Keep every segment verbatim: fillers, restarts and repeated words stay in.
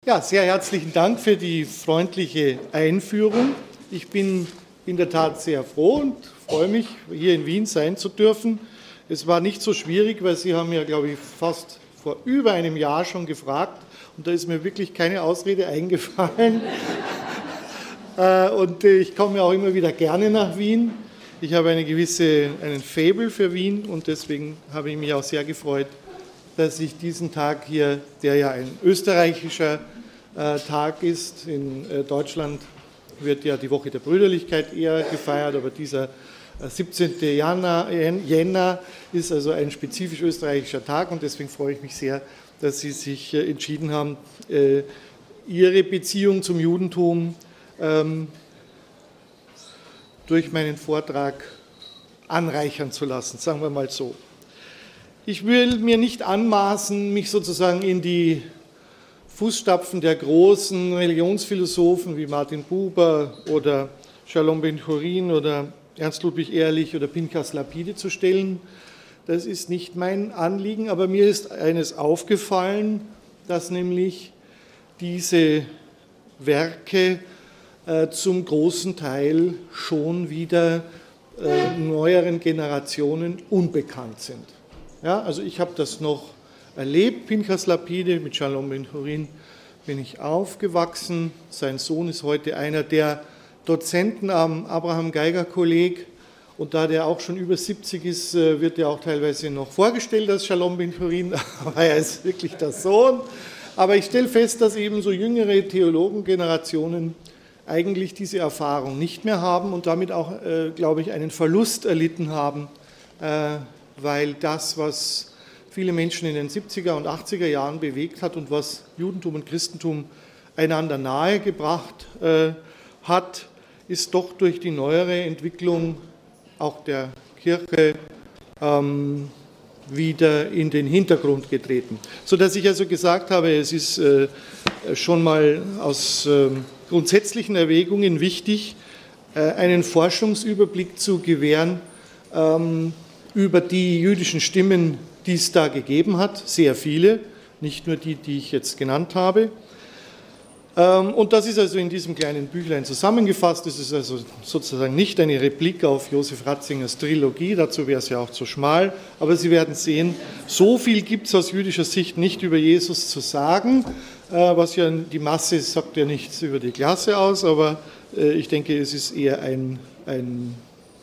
Ja, sehr herzlichen Dank für die freundliche Einführung. Ich bin in der Tat sehr froh und freue mich, hier in Wien sein zu dürfen. Es war nicht so schwierig, weil Sie haben ja, glaube ich, fast vor über einem Jahr schon gefragt und da ist mir wirklich keine Ausrede eingefallen. Und ich komme ja auch immer wieder gerne nach Wien. Ich habe eine gewisse, einen Faible für Wien und deswegen habe ich mich auch sehr gefreut, dass ich diesen Tag hier, der ja ein österreichischer äh, Tag ist, in äh, Deutschland wird ja die Woche der Brüderlichkeit eher gefeiert, aber dieser äh, siebzehnten Jänner ist also ein spezifisch österreichischer Tag und deswegen freue ich mich sehr, dass Sie sich äh, entschieden haben, äh, Ihre Beziehung zum Judentum ähm, durch meinen Vortrag anreichern zu lassen, sagen wir mal so. Ich will mir nicht anmaßen, mich sozusagen in die Fußstapfen der großen Religionsphilosophen wie Martin Buber oder Shalom Ben-Chorin oder Ernst Ludwig Ehrlich oder Pinchas Lapide zu stellen. Das ist nicht mein Anliegen, aber mir ist eines aufgefallen, dass nämlich diese Werke äh, zum großen Teil schon wieder äh, neueren Generationen unbekannt sind. Ja, also ich habe das noch erlebt, Pinchas Lapide, mit Shalom Ben-Chorin bin ich aufgewachsen. Sein Sohn ist heute einer der Dozenten am Abraham-Geiger-Kolleg und da der auch schon über siebzig ist, wird er auch teilweise noch vorgestellt als Shalom Ben-Chorin, aber er ist wirklich der Sohn. Aber ich stelle fest, dass eben so jüngere Theologengenerationen eigentlich diese Erfahrung nicht mehr haben und damit auch, äh, glaube ich, einen Verlust erlitten haben, äh, weil das, was viele Menschen in den siebziger und achtziger Jahren bewegt hat und was Judentum und Christentum einander nahegebracht äh, hat, ist doch durch die neuere Entwicklung auch der Kirche ähm, wieder in den Hintergrund getreten. Sodass ich also gesagt habe, es ist äh, schon mal aus äh, grundsätzlichen Erwägungen wichtig, äh, einen Forschungsüberblick zu gewähren, ähm, über die jüdischen Stimmen, die es da gegeben hat, sehr viele, nicht nur die, die ich jetzt genannt habe. Und das ist also in diesem kleinen Büchlein zusammengefasst. Es ist also sozusagen nicht eine Replik auf Josef Ratzingers Trilogie, dazu wäre es ja auch zu schmal, aber Sie werden sehen, so viel gibt es aus jüdischer Sicht nicht über Jesus zu sagen, was ja die Masse sagt ja nichts über die Klasse aus, aber ich denke, es ist eher ein, ein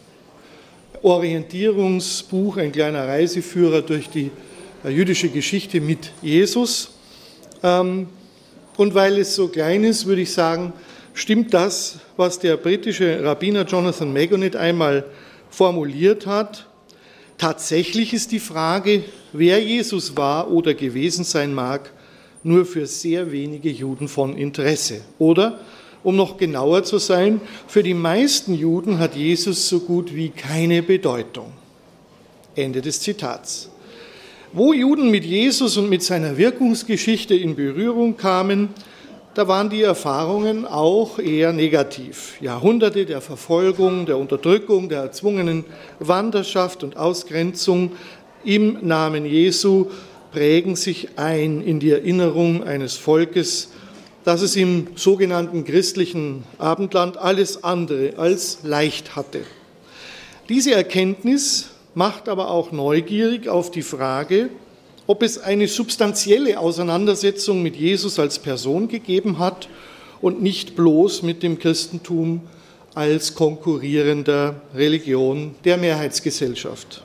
Orientierungsbuch, ein kleiner Reiseführer durch die jüdische Geschichte mit Jesus. Und weil es so klein ist, würde ich sagen, stimmt das, was der britische Rabbiner Jonathan Magonet einmal formuliert hat. Tatsächlich ist die Frage, wer Jesus war oder gewesen sein mag, nur für sehr wenige Juden von Interesse. Oder, um noch genauer zu sein, für die meisten Juden hat Jesus so gut wie keine Bedeutung. Ende des Zitats. Wo Juden mit Jesus und mit seiner Wirkungsgeschichte in Berührung kamen, da waren die Erfahrungen auch eher negativ. Jahrhunderte der Verfolgung, der Unterdrückung, der erzwungenen Wanderschaft und Ausgrenzung im Namen Jesu prägen sich ein in die Erinnerung eines Volkes, dass es im sogenannten christlichen Abendland alles andere als leicht hatte. Diese Erkenntnis macht aber auch neugierig auf die Frage, ob es eine substanzielle Auseinandersetzung mit Jesus als Person gegeben hat und nicht bloß mit dem Christentum als konkurrierender Religion der Mehrheitsgesellschaft.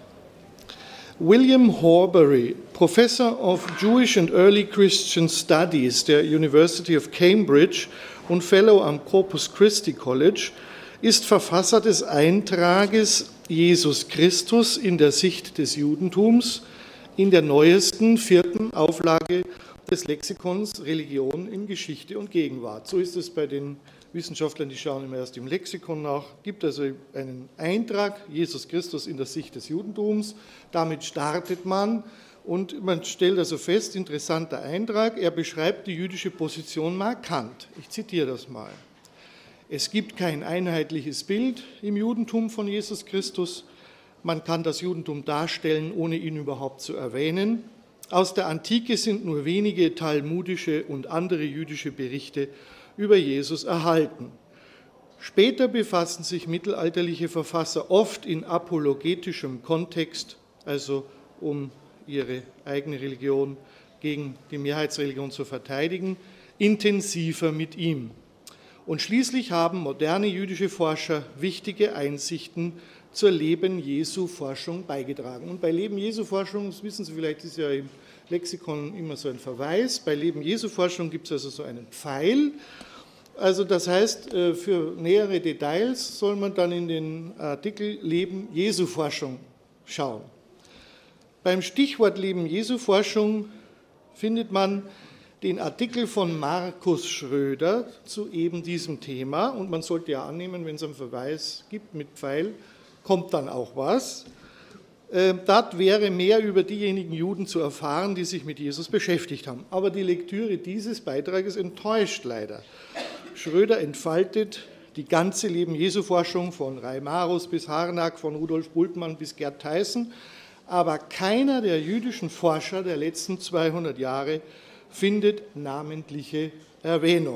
William Horbury, Professor of Jewish and Early Christian Studies der University of Cambridge und Fellow am Corpus Christi College, ist Verfasser des Eintrages Jesus Christus in der Sicht des Judentums in der neuesten vierten Auflage des Lexikons Religion in Geschichte und Gegenwart. So ist es bei den Wissenschaftlern, die schauen immer erst im Lexikon nach. Es gibt also einen Eintrag, Jesus Christus in der Sicht des Judentums. Damit startet man und man stellt also fest, interessanter Eintrag, er beschreibt die jüdische Position markant. Ich zitiere das mal. Es gibt kein einheitliches Bild im Judentum von Jesus Christus. Man kann das Judentum darstellen, ohne ihn überhaupt zu erwähnen. Aus der Antike sind nur wenige talmudische und andere jüdische Berichte über Jesus erhalten. Später befassen sich mittelalterliche Verfasser oft in apologetischem Kontext, also um ihre eigene Religion gegen die Mehrheitsreligion zu verteidigen, intensiver mit ihm. Und schließlich haben moderne jüdische Forscher wichtige Einsichten zur Leben-Jesu-Forschung beigetragen. Und bei Leben-Jesu-Forschung, das wissen Sie vielleicht, ist ja im Lexikon immer so ein Verweis, bei Leben-Jesu-Forschung gibt es also so einen Pfeil. Also das heißt, für nähere Details soll man dann in den Artikel Leben-Jesu-Forschung schauen. Beim Stichwort Leben-Jesu-Forschung findet man den Artikel von Markus Schröder zu eben diesem Thema. Und man sollte ja annehmen, wenn es einen Verweis gibt mit Pfeil, kommt dann auch was. Äh, dort wäre mehr über diejenigen Juden zu erfahren, die sich mit Jesus beschäftigt haben. Aber die Lektüre dieses Beitrages enttäuscht leider. Schröder entfaltet die ganze Leben-Jesu-Forschung von Reimarus bis Harnack, von Rudolf Bultmann bis Gerd Theissen, aber keiner der jüdischen Forscher der letzten zweihundert Jahre findet namentliche Erwähnung.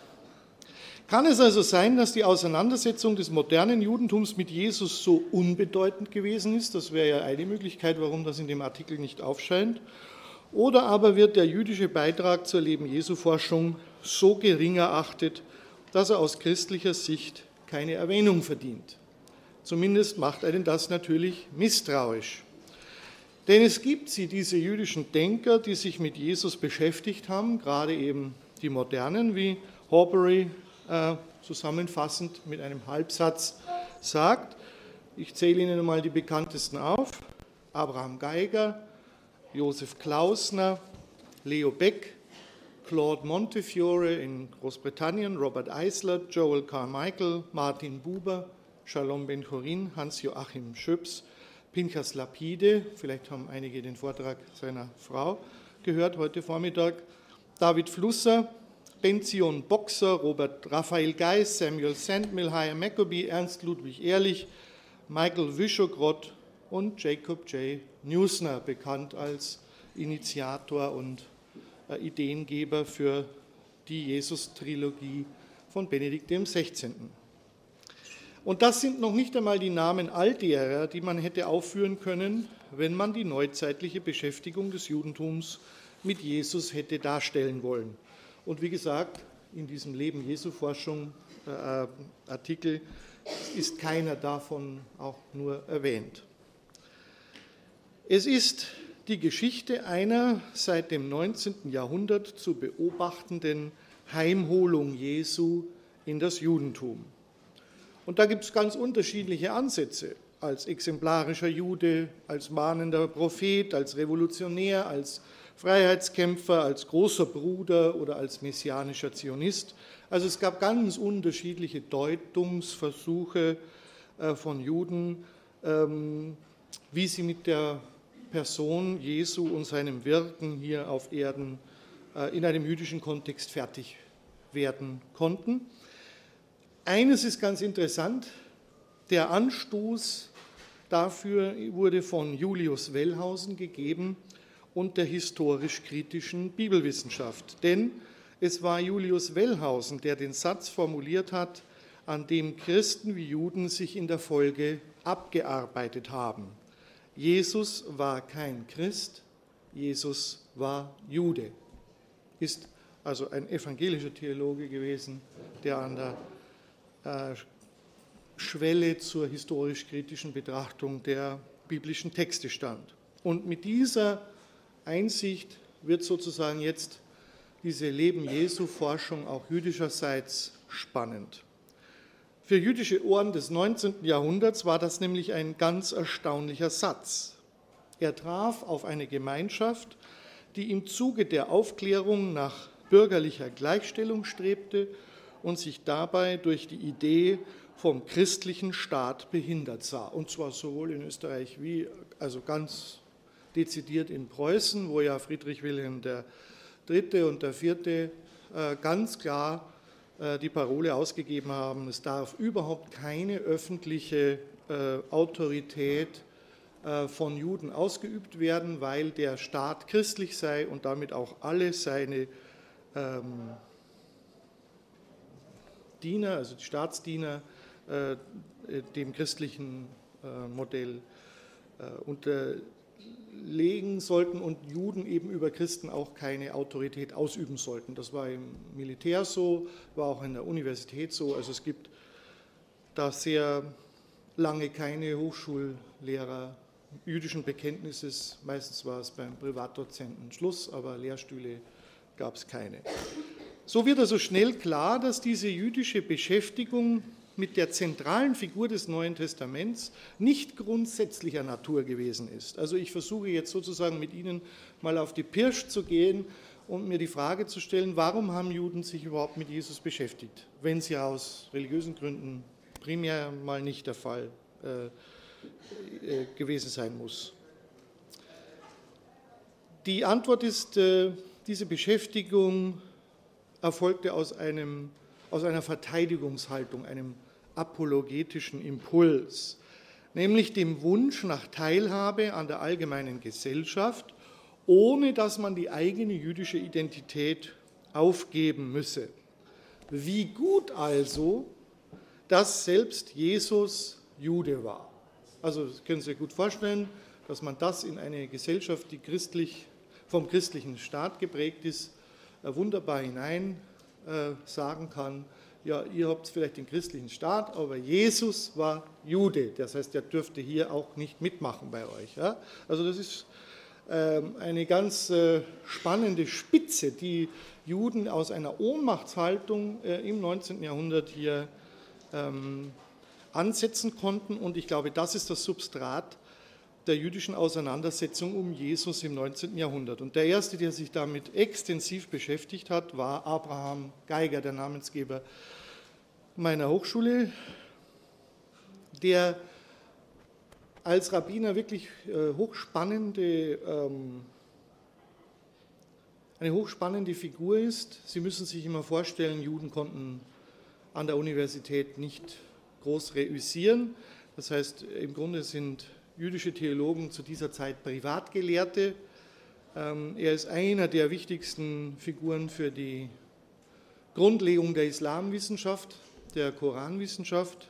Kann es also sein, dass die Auseinandersetzung des modernen Judentums mit Jesus so unbedeutend gewesen ist? Das wäre ja eine Möglichkeit, warum das in dem Artikel nicht aufscheint. Oder aber wird der jüdische Beitrag zur Leben-Jesu-Forschung so gering erachtet, dass er aus christlicher Sicht keine Erwähnung verdient? Zumindest macht einen das natürlich misstrauisch. Denn es gibt sie, diese jüdischen Denker, die sich mit Jesus beschäftigt haben, gerade eben die Modernen, wie Horbury äh, zusammenfassend mit einem Halbsatz sagt. Ich zähle Ihnen einmal die bekanntesten auf. Abraham Geiger, Josef Klausner, Leo Beck, Claude Montefiore in Großbritannien, Robert Eisler, Joel Carmichael, Martin Buber, Shalom Ben-Chorin, Hans-Joachim Schöps, Pinchas Lapide, vielleicht haben einige den Vortrag seiner Frau gehört heute Vormittag, David Flusser, Benzion Boxer, Robert Raphael Geis, Samuel Sandmill, Chaim Maccabee, Ernst Ludwig Ehrlich, Michael Wyschogrod und Jacob J. Newsner, bekannt als Initiator und Ideengeber für die Jesus-Trilogie von Benedikt dem Sechzehnten Und das sind noch nicht einmal die Namen all derer, die man hätte aufführen können, wenn man die neuzeitliche Beschäftigung des Judentums mit Jesus hätte darstellen wollen. Und wie gesagt, in diesem Leben-Jesu-Forschung äh, Artikel ist keiner davon auch nur erwähnt. Es ist die Geschichte einer seit dem neunzehnten Jahrhundert zu beobachtenden Heimholung Jesu in das Judentum. Und da gibt es ganz unterschiedliche Ansätze, als exemplarischer Jude, als mahnender Prophet, als Revolutionär, als Freiheitskämpfer, als großer Bruder oder als messianischer Zionist. Also es gab ganz unterschiedliche Deutungsversuche von Juden, wie sie mit der Person Jesu und seinem Wirken hier auf Erden in einem jüdischen Kontext fertig werden konnten. Eines ist ganz interessant, der Anstoß dafür wurde von Julius Wellhausen gegeben und der historisch-kritischen Bibelwissenschaft. Denn es war Julius Wellhausen, der den Satz formuliert hat, an dem Christen wie Juden sich in der Folge abgearbeitet haben. Jesus war kein Christ, Jesus war Jude. Ist also ein evangelischer Theologe gewesen, der an der Schwelle zur historisch-kritischen Betrachtung der biblischen Texte stand. Und mit dieser Einsicht wird sozusagen jetzt diese Leben-Jesu-Forschung auch jüdischerseits spannend. Für jüdische Ohren des neunzehnten Jahrhunderts war das nämlich ein ganz erstaunlicher Satz. Er traf auf eine Gemeinschaft, die im Zuge der Aufklärung nach bürgerlicher Gleichstellung strebte und sich dabei durch die Idee vom christlichen Staat behindert sah. Und zwar sowohl in Österreich wie also ganz dezidiert in Preußen, wo ja Friedrich Wilhelm der Dritte und der Vierte ganz klar die Parole ausgegeben haben, es darf überhaupt keine öffentliche Autorität von Juden ausgeübt werden, weil der Staat christlich sei und damit auch alle seine ähm, Diener, also die Staatsdiener, äh, dem christlichen äh, Modell äh, unterlegen sollten und Juden eben über Christen auch keine Autorität ausüben sollten. Das war im Militär so, war auch in der Universität so. Also es gibt da sehr lange keine Hochschullehrer jüdischen Bekenntnisses, meistens war es beim Privatdozenten Schluss, aber Lehrstühle gab es keine. So wird also schnell klar, dass diese jüdische Beschäftigung mit der zentralen Figur des Neuen Testaments nicht grundsätzlicher Natur gewesen ist. Also ich versuche jetzt sozusagen mit Ihnen mal auf die Pirsch zu gehen und mir die Frage zu stellen, warum haben Juden sich überhaupt mit Jesus beschäftigt, wenn sie aus religiösen Gründen primär mal nicht der Fall äh, gewesen sein muss. Die Antwort ist, diese Beschäftigung erfolgte aus, einem, aus einer Verteidigungshaltung, einem apologetischen Impuls, nämlich dem Wunsch nach Teilhabe an der allgemeinen Gesellschaft, ohne dass man die eigene jüdische Identität aufgeben müsse. Wie gut also, dass selbst Jesus Jude war. Also das können Sie sich gut vorstellen, dass man das in eine Gesellschaft, die christlich, vom christlichen Staat geprägt ist, wunderbar hinein äh, sagen kann, ja, ihr habt vielleicht den christlichen Staat, aber Jesus war Jude, das heißt, er dürfte hier auch nicht mitmachen bei euch. Ja? Also das ist äh, eine ganz äh, spannende Spitze, die Juden aus einer Ohnmachtshaltung äh, im neunzehnten Jahrhundert hier ähm, ansetzen konnten, und ich glaube, das ist das Substrat der jüdischen Auseinandersetzung um Jesus im neunzehnten Jahrhundert. Und der erste, der sich damit extensiv beschäftigt hat, war Abraham Geiger, der Namensgeber meiner Hochschule, der als Rabbiner wirklich äh, hochspannende, ähm, eine hochspannende Figur ist. Sie müssen sich immer vorstellen, Juden konnten an der Universität nicht groß reüssieren. Das heißt, im Grunde sind jüdische Theologen zu dieser Zeit Privatgelehrte. Er ist einer der wichtigsten Figuren für die Grundlegung der Islamwissenschaft, der Koranwissenschaft.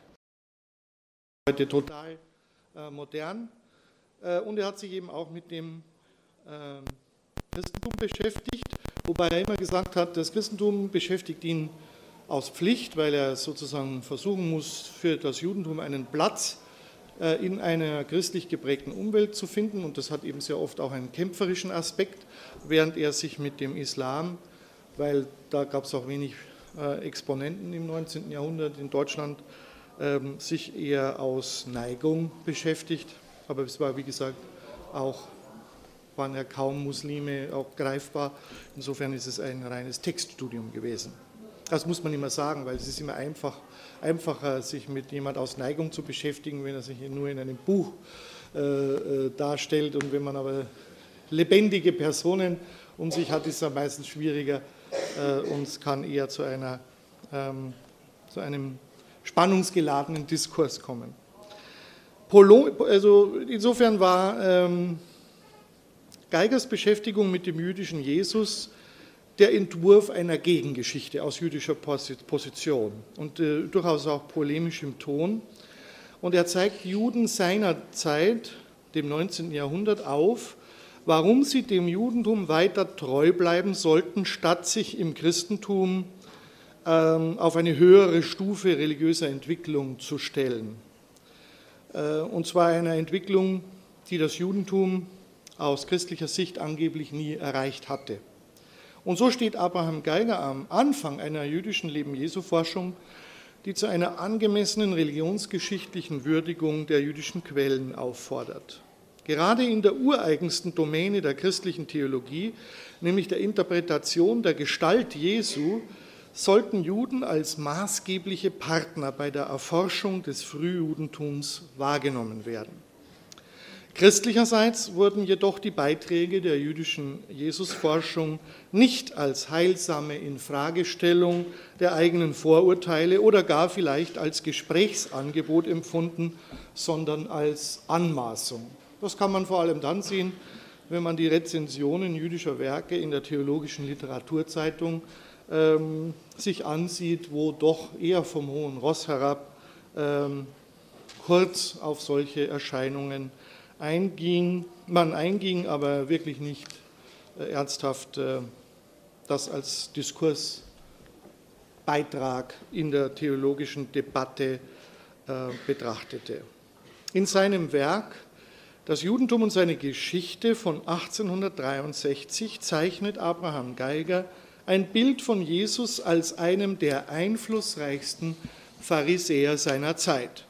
Heute total äh, modern. Äh, und er hat sich eben auch mit dem äh, Christentum beschäftigt, wobei er immer gesagt hat, das Christentum beschäftigt ihn aus Pflicht, weil er sozusagen versuchen muss, für das Judentum einen Platz äh, in einer christlich geprägten Umwelt zu finden. Und das hat eben sehr oft auch einen kämpferischen Aspekt, während er sich mit dem Islam, weil da gab es auch wenig äh, Exponenten im neunzehnten Jahrhundert in Deutschland, ähm, sich eher aus Neigung beschäftigt. Aber es war, wie gesagt, auch, waren ja kaum Muslime auch greifbar. Insofern ist es ein reines Textstudium gewesen. Das muss man immer sagen, weil es ist immer einfach, einfacher, sich mit jemand aus Neigung zu beschäftigen, wenn er sich nur in einem Buch äh, äh, darstellt. Und wenn man aber lebendige Personen um sich hat, ist es meistens schwieriger äh, und es kann eher zu, einer, ähm, zu einem spannungsgeladenen Diskurs kommen. Polo, also insofern war ähm, Geigers Beschäftigung mit dem jüdischen Jesus der Entwurf einer Gegengeschichte aus jüdischer Position und äh, durchaus auch polemisch im Ton. Und er zeigt Juden seiner Zeit, dem neunzehnten Jahrhundert, auf, warum sie dem Judentum weiter treu bleiben sollten, statt sich im Christentum ähm, auf eine höhere Stufe religiöser Entwicklung zu stellen. Äh, und zwar einer Entwicklung, die das Judentum aus christlicher Sicht angeblich nie erreicht hatte. Und so steht Abraham Geiger am Anfang einer jüdischen Leben-Jesu-Forschung, die zu einer angemessenen religionsgeschichtlichen Würdigung der jüdischen Quellen auffordert. Gerade in der ureigensten Domäne der christlichen Theologie, nämlich der Interpretation der Gestalt Jesu, sollten Juden als maßgebliche Partner bei der Erforschung des Frühjudentums wahrgenommen werden. Christlicherseits wurden jedoch die Beiträge der jüdischen Jesusforschung nicht als heilsame Infragestellung der eigenen Vorurteile oder gar vielleicht als Gesprächsangebot empfunden, sondern als Anmaßung. Das kann man vor allem dann sehen, wenn man die Rezensionen jüdischer Werke in der Theologischen Literaturzeitung ähm, sich ansieht, wo doch eher vom hohen Ross herab ähm, kurz auf solche Erscheinungen einging, man einging, aber wirklich nicht äh, ernsthaft äh, das als Diskursbeitrag in der theologischen Debatte äh, betrachtete. In seinem Werk Das Judentum und seine Geschichte von achtzehnhundertdreiundsechzig zeichnet Abraham Geiger ein Bild von Jesus als einem der einflussreichsten Pharisäer seiner Zeit.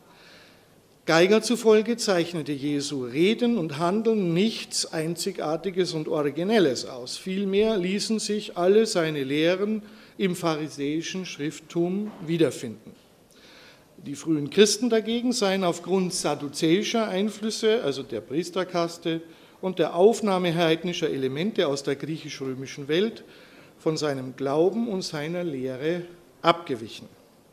Geiger zufolge zeichnete Jesu Reden und Handeln nichts Einzigartiges und Originelles aus. Vielmehr ließen sich alle seine Lehren im pharisäischen Schrifttum wiederfinden. Die frühen Christen dagegen seien aufgrund sadduzäischer Einflüsse, also der Priesterkaste, und der Aufnahme heidnischer Elemente aus der griechisch-römischen Welt von seinem Glauben und seiner Lehre abgewichen.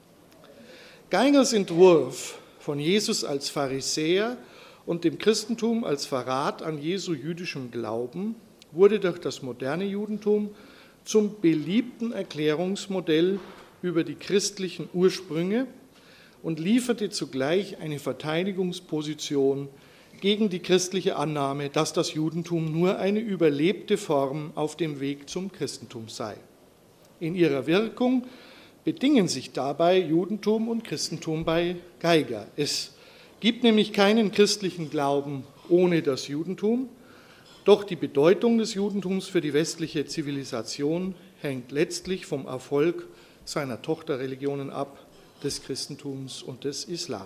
Geigers Entwurf von Jesus als Pharisäer und dem Christentum als Verrat an Jesu jüdischem Glauben wurde durch das moderne Judentum zum beliebten Erklärungsmodell über die christlichen Ursprünge und lieferte zugleich eine Verteidigungsposition gegen die christliche Annahme, dass das Judentum nur eine überlebte Form auf dem Weg zum Christentum sei. In ihrer Wirkung bedingen sich dabei Judentum und Christentum bei Geiger. Es gibt nämlich keinen christlichen Glauben ohne das Judentum, doch die Bedeutung des Judentums für die westliche Zivilisation hängt letztlich vom Erfolg seiner Tochterreligionen ab, des Christentums und des Islam.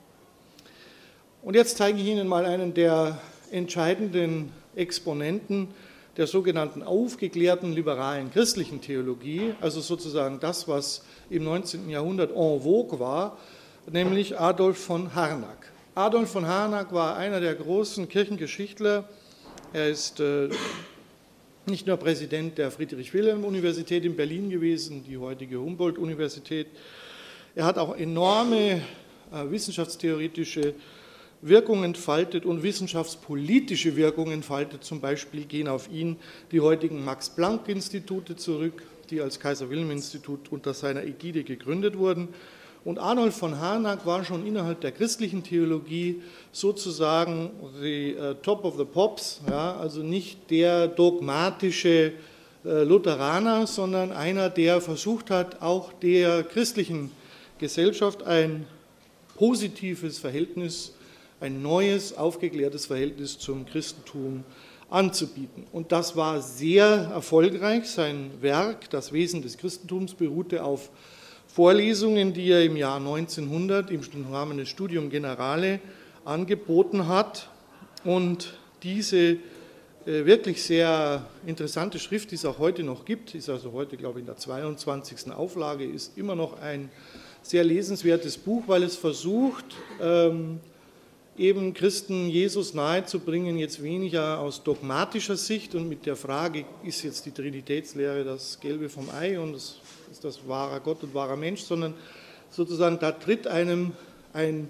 Und jetzt zeige ich Ihnen mal einen der entscheidenden Exponenten der sogenannten aufgeklärten liberalen christlichen Theologie, also sozusagen das, was im neunzehnten Jahrhundert en vogue war, nämlich Adolf von Harnack. Adolf von Harnack war einer der großen Kirchengeschichtler. Er ist äh, nicht nur Präsident der Friedrich-Wilhelm-Universität in Berlin gewesen, die heutige Humboldt-Universität. Er hat auch enorme äh, wissenschaftstheoretische Wirkung entfaltet und wissenschaftspolitische Wirkung entfaltet. Zum Beispiel gehen auf ihn die heutigen Max-Planck-Institute zurück, die als Kaiser-Wilhelm-Institut unter seiner Ägide gegründet wurden. Und Adolf von Harnack war schon innerhalb der christlichen Theologie sozusagen the uh, top of the pops, ja, also nicht der dogmatische äh, Lutheraner, sondern einer, der versucht hat, auch der christlichen Gesellschaft ein positives Verhältnis, ein neues, aufgeklärtes Verhältnis zum Christentum anzubieten. Und das war sehr erfolgreich. Sein Werk, Das Wesen des Christentums, beruhte auf Vorlesungen, die er im Jahr neunzehnhundert im Rahmen des Studium Generale angeboten hat. Und diese wirklich sehr interessante Schrift, die es auch heute noch gibt, ist also heute, glaube ich, in der zweiundzwanzigsten Auflage, ist immer noch ein sehr lesenswertes Buch, weil es versucht, ähm, eben Christen Jesus nahezubringen, jetzt weniger aus dogmatischer Sicht und mit der Frage, ist jetzt die Trinitätslehre das Gelbe vom Ei und das, ist das wahrer Gott und wahrer Mensch, sondern sozusagen da tritt einem ein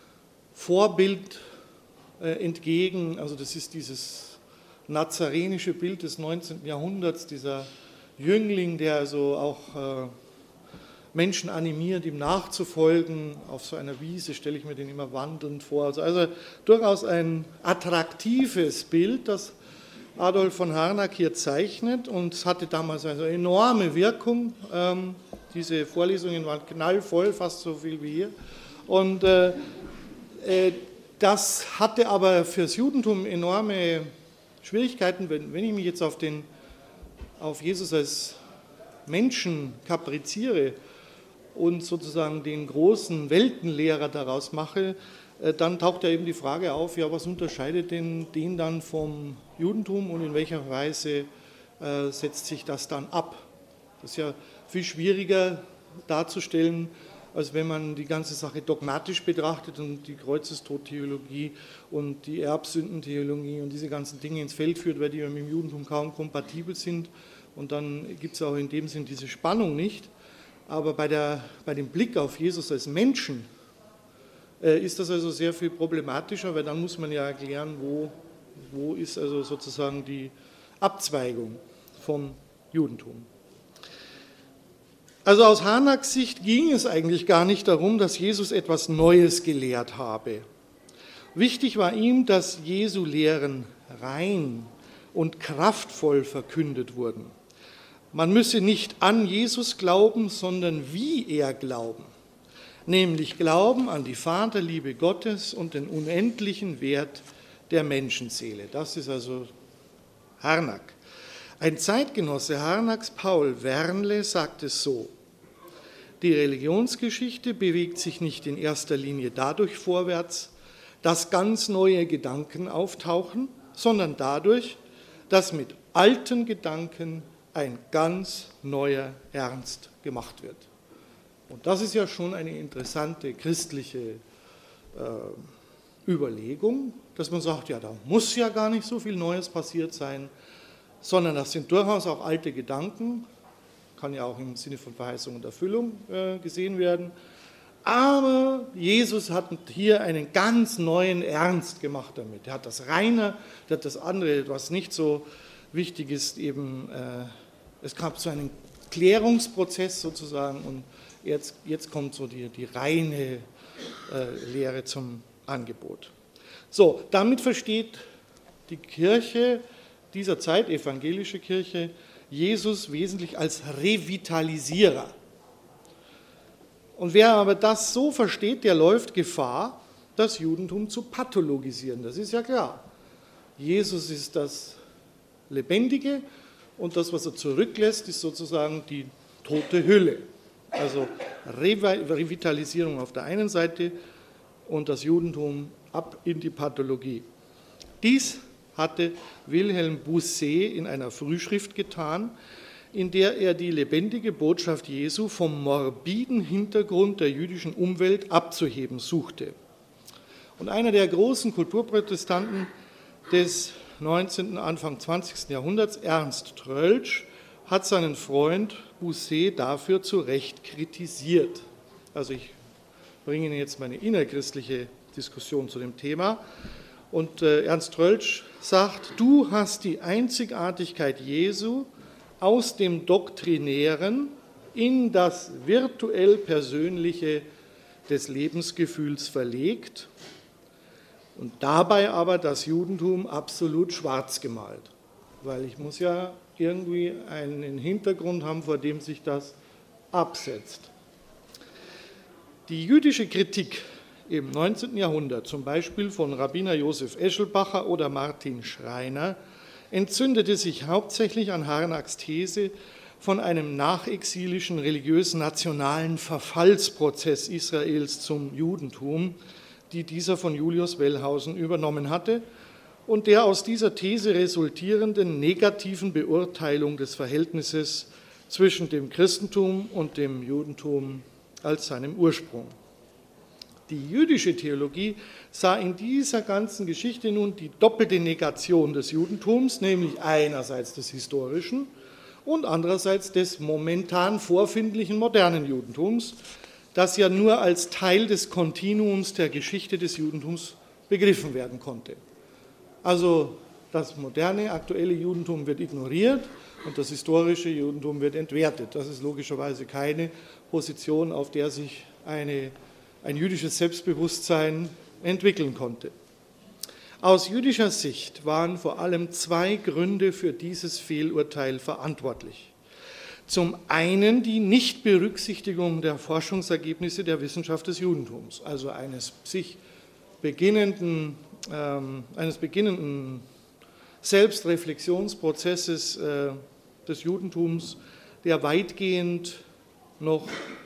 Vorbild äh, entgegen, also das ist dieses nazarenische Bild des neunzehnten Jahrhunderts, dieser Jüngling, der also auch äh, Menschen animiert, ihm nachzufolgen. Auf so einer Wiese stelle ich mir den immer wandelnd vor. Also, also durchaus ein attraktives Bild, das Adolf von Harnack hier zeichnet, und es hatte damals also enorme Wirkung. Ähm, diese Vorlesungen waren knallvoll, fast so viel wie hier. Und äh, äh, das hatte aber fürs Judentum enorme Schwierigkeiten, wenn, wenn ich mich jetzt auf, den, auf Jesus als Menschen kapriziere und sozusagen den großen Weltenlehrer daraus mache, dann taucht ja eben die Frage auf, ja, was unterscheidet denn den dann vom Judentum und in welcher Weise äh, setzt sich das dann ab? Das ist ja viel schwieriger darzustellen, als wenn man die ganze Sache dogmatisch betrachtet und die Kreuzestodtheologie und die Erbsündentheologie und diese ganzen Dinge ins Feld führt, weil die mit dem Judentum kaum kompatibel sind. Und dann gibt es auch in dem Sinn diese Spannung nicht. Aber bei, der, bei dem Blick auf Jesus als Menschen äh, ist das also sehr viel problematischer, weil dann muss man ja erklären, wo, wo ist also sozusagen die Abzweigung vom Judentum. Also aus Harnacks Sicht ging es eigentlich gar nicht darum, dass Jesus etwas Neues gelehrt habe. Wichtig war ihm, dass Jesu Lehren rein und kraftvoll verkündet wurden. Man müsse nicht an Jesus glauben, sondern wie er glauben. Nämlich glauben an die Vaterliebe Gottes und den unendlichen Wert der Menschenseele. Das ist also Harnack. Ein Zeitgenosse Harnacks, Paul Wernle, sagt es so: Die Religionsgeschichte bewegt sich nicht in erster Linie dadurch vorwärts, dass ganz neue Gedanken auftauchen, sondern dadurch, dass mit alten Gedanken ein ganz neuer Ernst gemacht wird. Und das ist ja schon eine interessante christliche äh, Überlegung, dass man sagt, ja, da muss ja gar nicht so viel Neues passiert sein, sondern das sind durchaus auch alte Gedanken, kann ja auch im Sinne von Verheißung und Erfüllung äh, gesehen werden. Aber Jesus hat hier einen ganz neuen Ernst gemacht damit. Er hat das Reine, er hat das andere, was nicht so wichtig ist, eben, äh, es gab so einen Klärungsprozess sozusagen und jetzt, jetzt kommt so die, die reine äh, Lehre zum Angebot. So, damit versteht die Kirche dieser Zeit, evangelische Kirche, Jesus wesentlich als Revitalisierer. Und wer aber das so versteht, der läuft Gefahr, das Judentum zu pathologisieren. Das ist ja klar. Jesus ist das Lebendige und das, was er zurücklässt, ist sozusagen die tote Hülle. Also Revitalisierung auf der einen Seite und das Judentum ab in die Pathologie. Dies hatte Wilhelm Bousset in einer Frühschrift getan, in der er die lebendige Botschaft Jesu vom morbiden Hintergrund der jüdischen Umwelt abzuheben suchte. Und einer der großen Kulturprotestanten des neunzehnten, Anfang zwanzigsten Jahrhunderts, Ernst Troeltsch, hat seinen Freund Bousset dafür zu Recht kritisiert. Also ich bringe Ihnen jetzt meine innerchristliche Diskussion zu dem Thema. Und Ernst Troeltsch sagt, du hast die Einzigartigkeit Jesu aus dem Doktrinären in das virtuell Persönliche des Lebensgefühls verlegt und dabei aber das Judentum absolut schwarz gemalt. Weil ich muss ja irgendwie einen Hintergrund haben, vor dem sich das absetzt. Die jüdische Kritik im neunzehnten Jahrhundert, zum Beispiel von Rabbiner Josef Eschelbacher oder Martin Schreiner, entzündete sich hauptsächlich an Harnacks These von einem nachexilischen religiös-nationalen Verfallsprozess Israels zum Judentum, die dieser von Julius Wellhausen übernommen hatte und der aus dieser These resultierenden negativen Beurteilung des Verhältnisses zwischen dem Christentum und dem Judentum als seinem Ursprung. Die jüdische Theologie sah in dieser ganzen Geschichte nun die doppelte Negation des Judentums, nämlich einerseits des historischen und andererseits des momentan vorfindlichen modernen Judentums, das ja nur als Teil des Kontinuums der Geschichte des Judentums begriffen werden konnte. Also das moderne, aktuelle Judentum wird ignoriert und das historische Judentum wird entwertet. Das ist logischerweise keine Position, auf der sich eine ein jüdisches Selbstbewusstsein entwickeln konnte. Aus jüdischer Sicht waren vor allem zwei Gründe für dieses Fehlurteil verantwortlich. Zum einen die Nichtberücksichtigung der Forschungsergebnisse der Wissenschaft des Judentums, also eines sich beginnenden, ähm, eines beginnenden Selbstreflexionsprozesses äh, des Judentums, der weitgehend noch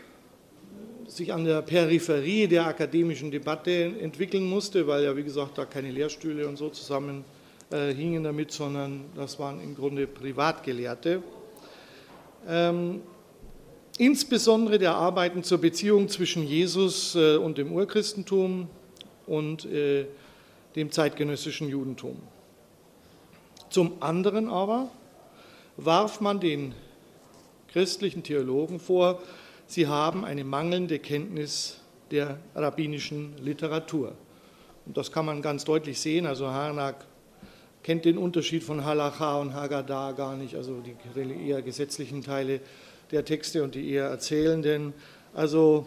sich an der Peripherie der akademischen Debatte entwickeln musste, weil ja, wie gesagt, da keine Lehrstühle und so zusammen äh, hingen damit, sondern das waren im Grunde Privatgelehrte. Ähm, insbesondere der Arbeiten zur Beziehung zwischen Jesus und dem Urchristentum und dem zeitgenössischen Judentum. Zum anderen aber warf man den christlichen Theologen vor, sie haben eine mangelnde Kenntnis der rabbinischen Literatur. Und das kann man ganz deutlich sehen. Also Harnack kennt den Unterschied von Halacha und Haggadah gar nicht, also die eher gesetzlichen Teile der Texte und die eher erzählenden. Also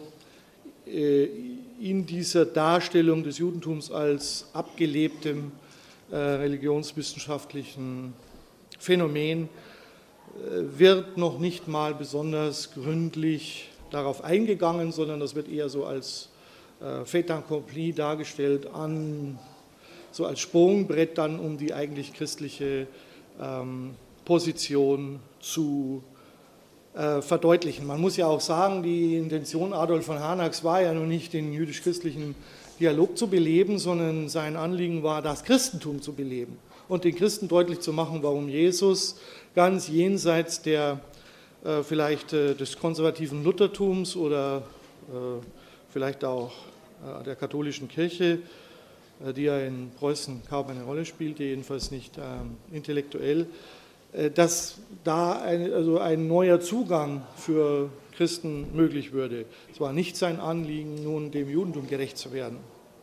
in dieser Darstellung des Judentums als abgelebtem äh, religionswissenschaftlichen Phänomen wird noch nicht mal besonders gründlich darauf eingegangen, sondern das wird eher so als äh, fait accompli dargestellt, an, so als Sprungbrett dann, um die eigentlich christliche ähm, Position zu äh, verdeutlichen. Man muss ja auch sagen, die Intention Adolf von Harnacks war ja nun nicht, den jüdisch-christlichen Dialog zu beleben, sondern sein Anliegen war, das Christentum zu beleben und den Christen deutlich zu machen, warum Jesus ganz jenseits der äh, vielleicht äh, des konservativen Luthertums oder äh, vielleicht auch äh, der katholischen Kirche, äh, die ja in Preußen kaum eine Rolle spielte, jedenfalls nicht äh, intellektuell, äh, dass da ein, also ein neuer Zugang für Christen möglich würde. Es war nicht sein Anliegen, nun dem Judentum gerecht zu werden.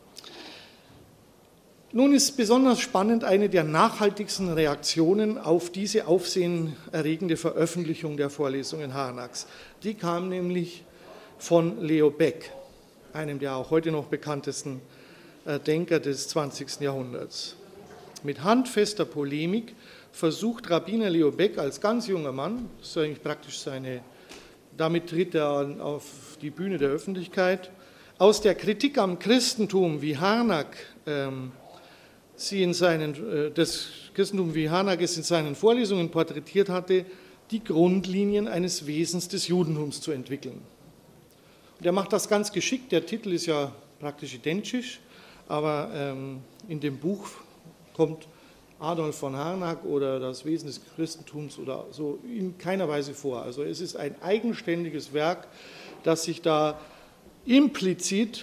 Nun ist besonders spannend eine der nachhaltigsten Reaktionen auf diese aufsehenerregende Veröffentlichung der Vorlesungen Harnacks. Die kam nämlich von Leo Baeck, einem der auch heute noch bekanntesten Denker des zwanzigsten Jahrhunderts. Mit handfester Polemik versucht Rabbiner Leo Baeck als ganz junger Mann, das ist eigentlich praktisch seine, damit tritt er auf die Bühne der Öffentlichkeit, aus der Kritik am Christentum, wie Harnack ähm, sie in seinen, das Christentum, wie Harnack es in seinen Vorlesungen porträtiert hatte, die Grundlinien eines Wesens des Judentums zu entwickeln. Und er macht das ganz geschickt, der Titel ist ja praktisch identisch, aber ähm, in dem Buch kommt Adolf von Harnack oder das Wesen des Christentums oder so in keiner Weise vor. Also es ist ein eigenständiges Werk, das sich da implizit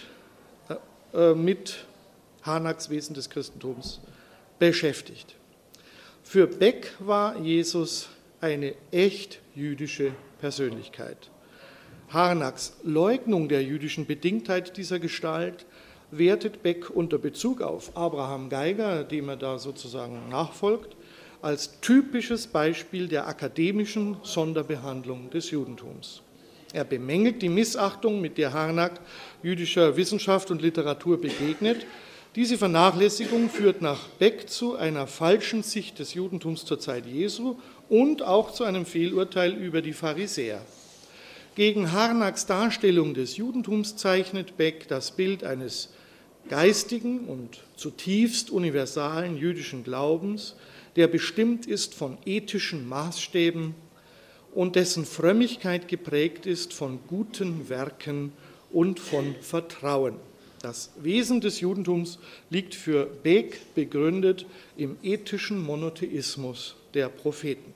äh, mit Harnacks Wesen des Christentums beschäftigt. Für Baeck war Jesus eine echt jüdische Persönlichkeit. Harnacks Leugnung der jüdischen Bedingtheit dieser Gestalt wertet Baeck unter Bezug auf Abraham Geiger, dem er da sozusagen nachfolgt, als typisches Beispiel der akademischen Sonderbehandlung des Judentums. Er bemängelt die Missachtung, mit der Harnack jüdischer Wissenschaft und Literatur begegnet. Diese Vernachlässigung führt nach Baeck zu einer falschen Sicht des Judentums zur Zeit Jesu und auch zu einem Fehlurteil über die Pharisäer. Gegen Harnacks Darstellung des Judentums zeichnet Baeck das Bild eines geistigen und zutiefst universalen jüdischen Glaubens, der bestimmt ist von ethischen Maßstäben und dessen Frömmigkeit geprägt ist von guten Werken und von Vertrauen. Das Wesen des Judentums liegt für Baeck begründet im ethischen Monotheismus der Propheten.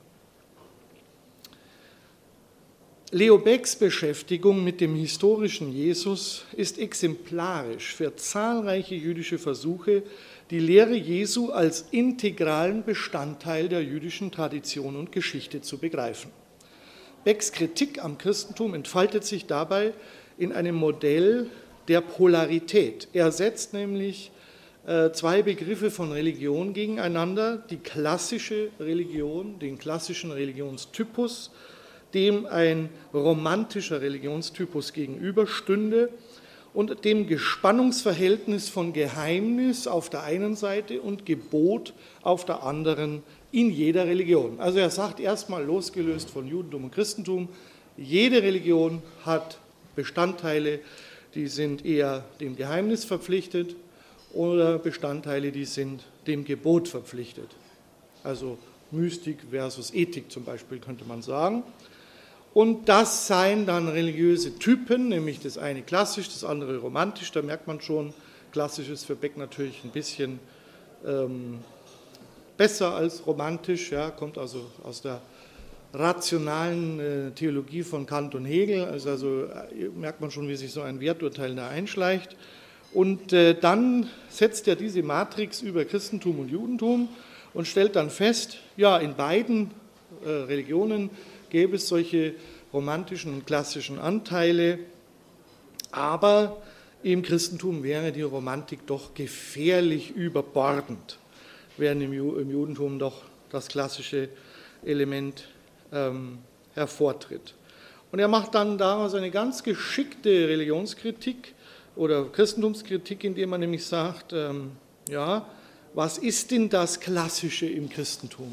Leo Baecks Beschäftigung mit dem historischen Jesus ist exemplarisch für zahlreiche jüdische Versuche, die Lehre Jesu als integralen Bestandteil der jüdischen Tradition und Geschichte zu begreifen. Baecks Kritik am Christentum entfaltet sich dabei in einem Modell der Polarität. Er setzt nämlich äh, zwei Begriffe von Religion gegeneinander, die klassische Religion, den klassischen Religionstypus, dem ein romantischer Religionstypus gegenüberstünde und dem Gespannungsverhältnis von Geheimnis auf der einen Seite und Gebot auf der anderen in jeder Religion. Also er sagt erstmal losgelöst von Judentum und Christentum, jede Religion hat Bestandteile, die sind eher dem Geheimnis verpflichtet oder Bestandteile, die sind dem Gebot verpflichtet. Also Mystik versus Ethik zum Beispiel könnte man sagen. Und das seien dann religiöse Typen, nämlich das eine klassisch, das andere romantisch. Da merkt man schon, klassisch ist für Baeck natürlich ein bisschen ähm, besser als romantisch, ja, kommt also aus der rationalen äh, Theologie von Kant und Hegel. Also, also äh, merkt man schon, wie sich so ein Werturteil da einschleicht. Und äh, dann setzt er diese Matrix über Christentum und Judentum und stellt dann fest, ja, in beiden äh, Religionen gäbe es solche romantischen und klassischen Anteile, aber im Christentum wäre die Romantik doch gefährlich überbordend, während im, Ju- im Judentum doch das klassische Element ähm, hervortritt. Und er macht dann daraus eine ganz geschickte Religionskritik oder Christentumskritik, indem man nämlich sagt, ähm, ja, was ist denn das Klassische im Christentum?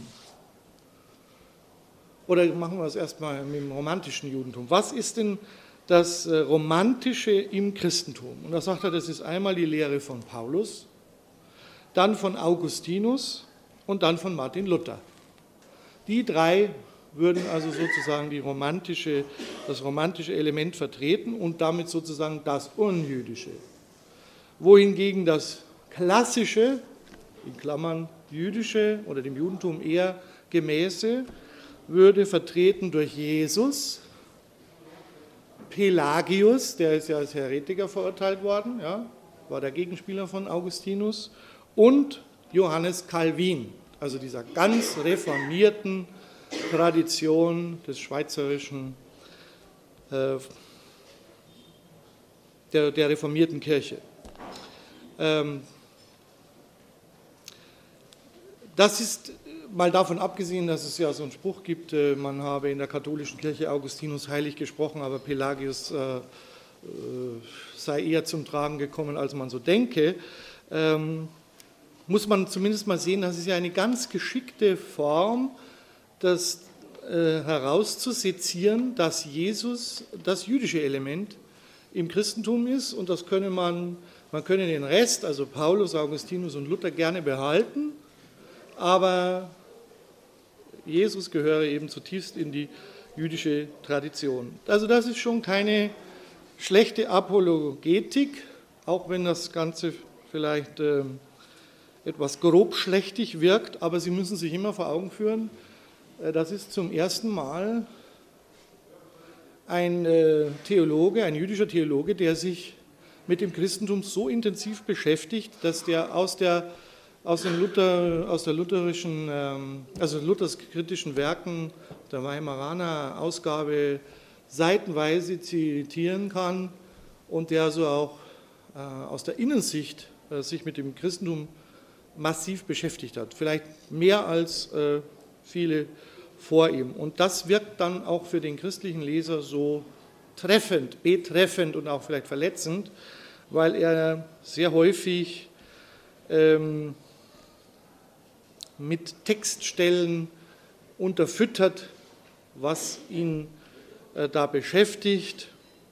Oder machen wir es erstmal mit dem romantischen Judentum. Was ist denn das Romantische im Christentum? Und da sagt er, das ist einmal die Lehre von Paulus, dann von Augustinus und dann von Martin Luther. Die drei würden also sozusagen die romantische, das romantische Element vertreten und damit sozusagen das Unjüdische. Wohingegen das Klassische, in Klammern Jüdische oder dem Judentum eher gemäße, würde vertreten durch Jesus, Pelagius, der ist ja als Heretiker verurteilt worden, ja, war der Gegenspieler von Augustinus, und Johannes Calvin, also dieser ganz reformierten Tradition des schweizerischen, äh, der, der reformierten Kirche. Ähm, das ist mal davon abgesehen, dass es ja so einen Spruch gibt, äh, man habe in der katholischen Kirche Augustinus heilig gesprochen, aber Pelagius äh, äh, sei eher zum Tragen gekommen, als man so denke, ähm, muss man zumindest mal sehen, das ist ja eine ganz geschickte Form, das äh, herauszusezieren, dass Jesus das jüdische Element im Christentum ist, und das könne man, man könne den Rest, also Paulus, Augustinus und Luther, gerne behalten, aber Jesus gehöre eben zutiefst in die jüdische Tradition. Also das ist schon keine schlechte Apologetik, auch wenn das Ganze vielleicht äh, etwas grobschlächtig wirkt, aber Sie müssen sich immer vor Augen führen, äh, das ist zum ersten Mal ein äh, Theologe, ein jüdischer Theologe, der sich mit dem Christentum so intensiv beschäftigt, dass der aus der Aus, den Luther, aus der lutherischen, also Luthers kritischen Werken der Weimaraner Ausgabe seitenweise zitieren kann und der so auch aus der Innensicht sich mit dem Christentum massiv beschäftigt hat, vielleicht mehr als viele vor ihm. Und das wirkt dann auch für den christlichen Leser so treffend, betreffend und auch vielleicht verletzend, weil er sehr häufig ähm, mit Textstellen unterfüttert, was ihn äh, da beschäftigt.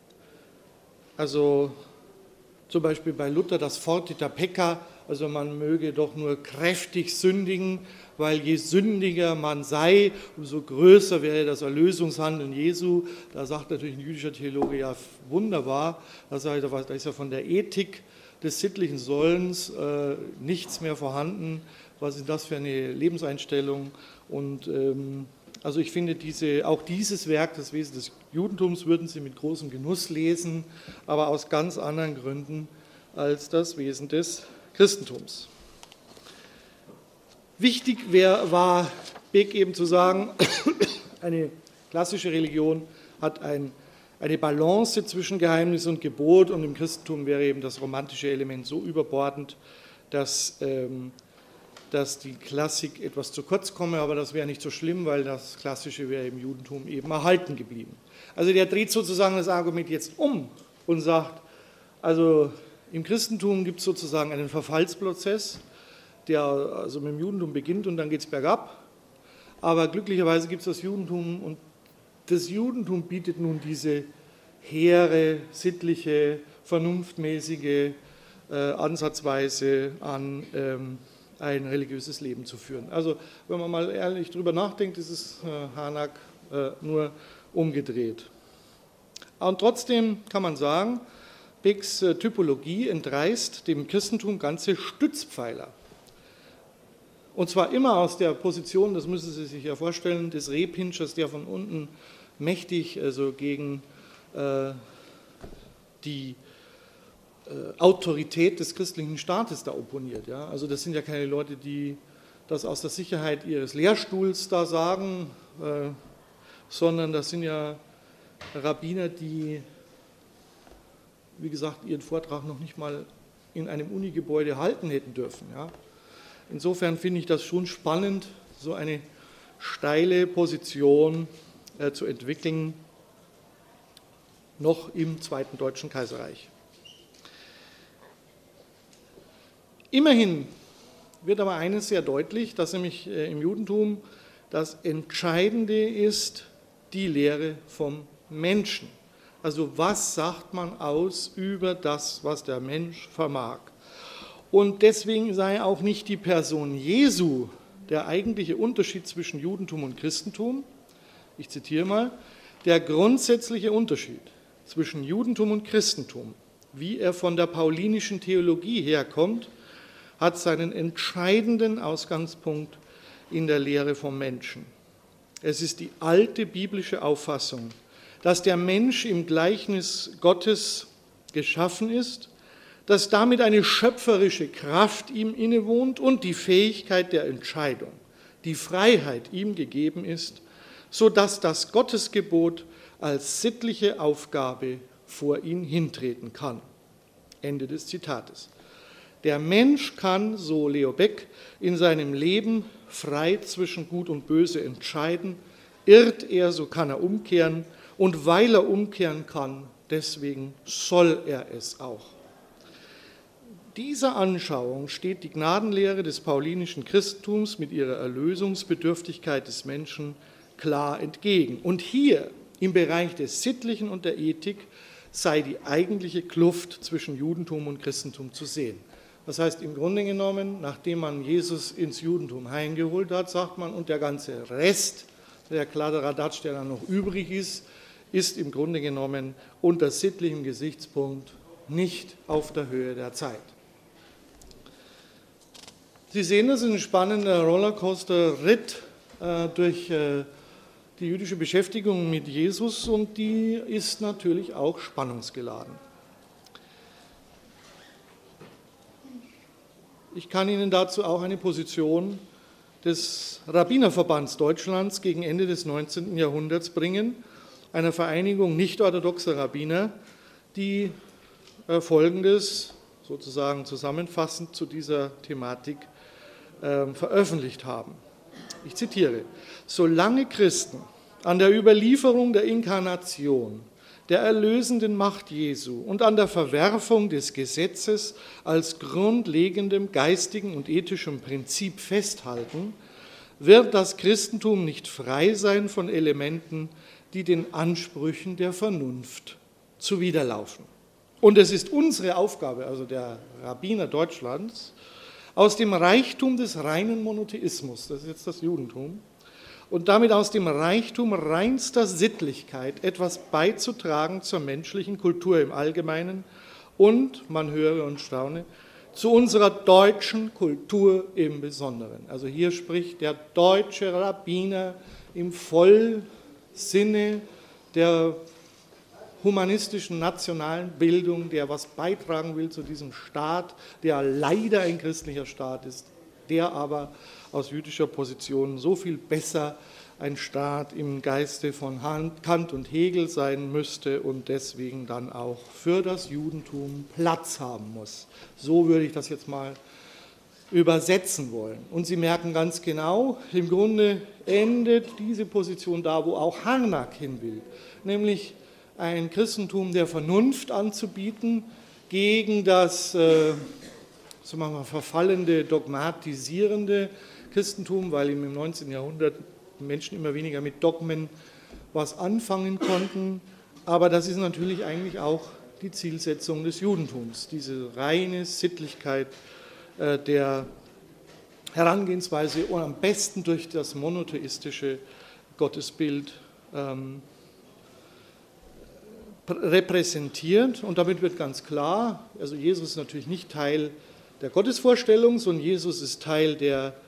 Also zum Beispiel bei Luther das Fortiter Pecca, also man möge doch nur kräftig sündigen, weil je sündiger man sei, umso größer wäre das Erlösungshandeln Jesu. Da sagt natürlich ein jüdischer Theologe, ja wunderbar, da ist ja von der Ethik des sittlichen Sollens äh, nichts mehr vorhanden. Was ist das für eine Lebenseinstellung? Und ähm, also ich finde, diese, auch dieses Werk, das Wesen des Judentums, würden Sie mit großem Genuss lesen, aber aus ganz anderen Gründen als das Wesen des Christentums. Wichtig wär, war Beck eben zu sagen, eine klassische Religion hat ein, eine Balance zwischen Geheimnis und Gebot, und im Christentum wäre eben das romantische Element so überbordend, dass ähm, dass die Klassik etwas zu kurz komme, aber das wäre nicht so schlimm, weil das Klassische wäre im Judentum eben erhalten geblieben. Also der dreht sozusagen das Argument jetzt um und sagt, also im Christentum gibt es sozusagen einen Verfallsprozess, der also mit dem Judentum beginnt und dann geht es bergab, aber glücklicherweise gibt es das Judentum, und das Judentum bietet nun diese hehre, sittliche, vernunftmäßige äh, Ansatzweise an, ähm, ein religiöses Leben zu führen. Also wenn man mal ehrlich drüber nachdenkt, ist es äh, Harnack äh, nur umgedreht. Und trotzdem kann man sagen, Becks äh, Typologie entreißt dem Christentum ganze Stützpfeiler. Und zwar immer aus der Position, das müssen Sie sich ja vorstellen, des Rehpinschers, der von unten mächtig also gegen äh, die äh, Autorität des christlichen Staates da opponiert. Ja? Also das sind ja keine Leute, die das aus der Sicherheit ihres Lehrstuhls da sagen, äh, sondern das sind ja Rabbiner, die, wie gesagt, ihren Vortrag noch nicht mal in einem Unigebäude halten hätten dürfen. Ja? Insofern finde ich das schon spannend, so eine steile Position äh, zu entwickeln, noch im Zweiten Deutschen Kaiserreich. Immerhin wird aber eines sehr deutlich, dass nämlich äh, im Judentum das Entscheidende ist die Lehre vom Menschen. Also was sagt man aus über das, was der Mensch vermag? Und deswegen sei auch nicht die Person Jesu der eigentliche Unterschied zwischen Judentum und Christentum. Ich zitiere mal, der grundsätzliche Unterschied zwischen Judentum und Christentum, wie er von der paulinischen Theologie herkommt, hat seinen entscheidenden Ausgangspunkt in der Lehre vom Menschen. Es ist die alte biblische Auffassung, dass der Mensch im Gleichnis Gottes geschaffen ist, dass damit eine schöpferische Kraft ihm innewohnt und die Fähigkeit der Entscheidung, die Freiheit ihm gegeben ist, sodass das Gottesgebot als sittliche Aufgabe vor ihn hintreten kann. Ende des Zitates. Der Mensch kann, so Leo Beck, in seinem Leben frei zwischen Gut und Böse entscheiden. Irrt er, so kann er umkehren. Und weil er umkehren kann, deswegen soll er es auch. Dieser Anschauung steht die Gnadenlehre des paulinischen Christentums mit ihrer Erlösungsbedürftigkeit des Menschen klar entgegen. Und hier im Bereich des Sittlichen und der Ethik sei die eigentliche Kluft zwischen Judentum und Christentum zu sehen. Das heißt, im Grunde genommen, nachdem man Jesus ins Judentum heimgeholt hat, sagt man, und der ganze Rest, der Kladderadatsch, der dann noch übrig ist, ist im Grunde genommen unter sittlichem Gesichtspunkt nicht auf der Höhe der Zeit. Sie sehen, das ist ein spannender Rollercoaster-Ritt äh, durch äh, die jüdische Beschäftigung mit Jesus und die ist natürlich auch spannungsgeladen. Ich kann Ihnen dazu auch eine Position des Rabbinerverbands Deutschlands gegen Ende des neunzehnten Jahrhunderts bringen, einer Vereinigung nicht-orthodoxer Rabbiner, die äh, Folgendes sozusagen zusammenfassend zu dieser Thematik äh, veröffentlicht haben. Ich zitiere: Solange Christen an der Überlieferung der Inkarnation, der erlösenden Macht Jesu und an der Verwerfung des Gesetzes als grundlegendem geistigen und ethischem Prinzip festhalten, wird das Christentum nicht frei sein von Elementen, die den Ansprüchen der Vernunft zuwiderlaufen. Und es ist unsere Aufgabe, also der Rabbiner Deutschlands, aus dem Reichtum des reinen Monotheismus, das ist jetzt das Judentum, und damit aus dem Reichtum reinster Sittlichkeit etwas beizutragen zur menschlichen Kultur im Allgemeinen und, man höre und staune, zu unserer deutschen Kultur im Besonderen. Also hier spricht der deutsche Rabbiner im Vollsinne der humanistischen nationalen Bildung, der was beitragen will zu diesem Staat, der leider ein christlicher Staat ist, der aber aus jüdischer Position so viel besser ein Staat im Geiste von Kant und Hegel sein müsste und deswegen dann auch für das Judentum Platz haben muss. So würde ich das jetzt mal übersetzen wollen. Und Sie merken ganz genau, im Grunde endet diese Position da, wo auch Harnack hin will, nämlich ein Christentum der Vernunft anzubieten gegen das äh, so machen wir, verfallende, dogmatisierende Christentum, weil im neunzehnten Jahrhundert Menschen immer weniger mit Dogmen was anfangen konnten. Aber das ist natürlich eigentlich auch die Zielsetzung des Judentums, diese reine Sittlichkeit äh, der Herangehensweise und am besten durch das monotheistische Gottesbild ähm, repräsentiert. Und damit wird ganz klar, also Jesus ist natürlich nicht Teil der Gottesvorstellung, sondern Jesus ist Teil der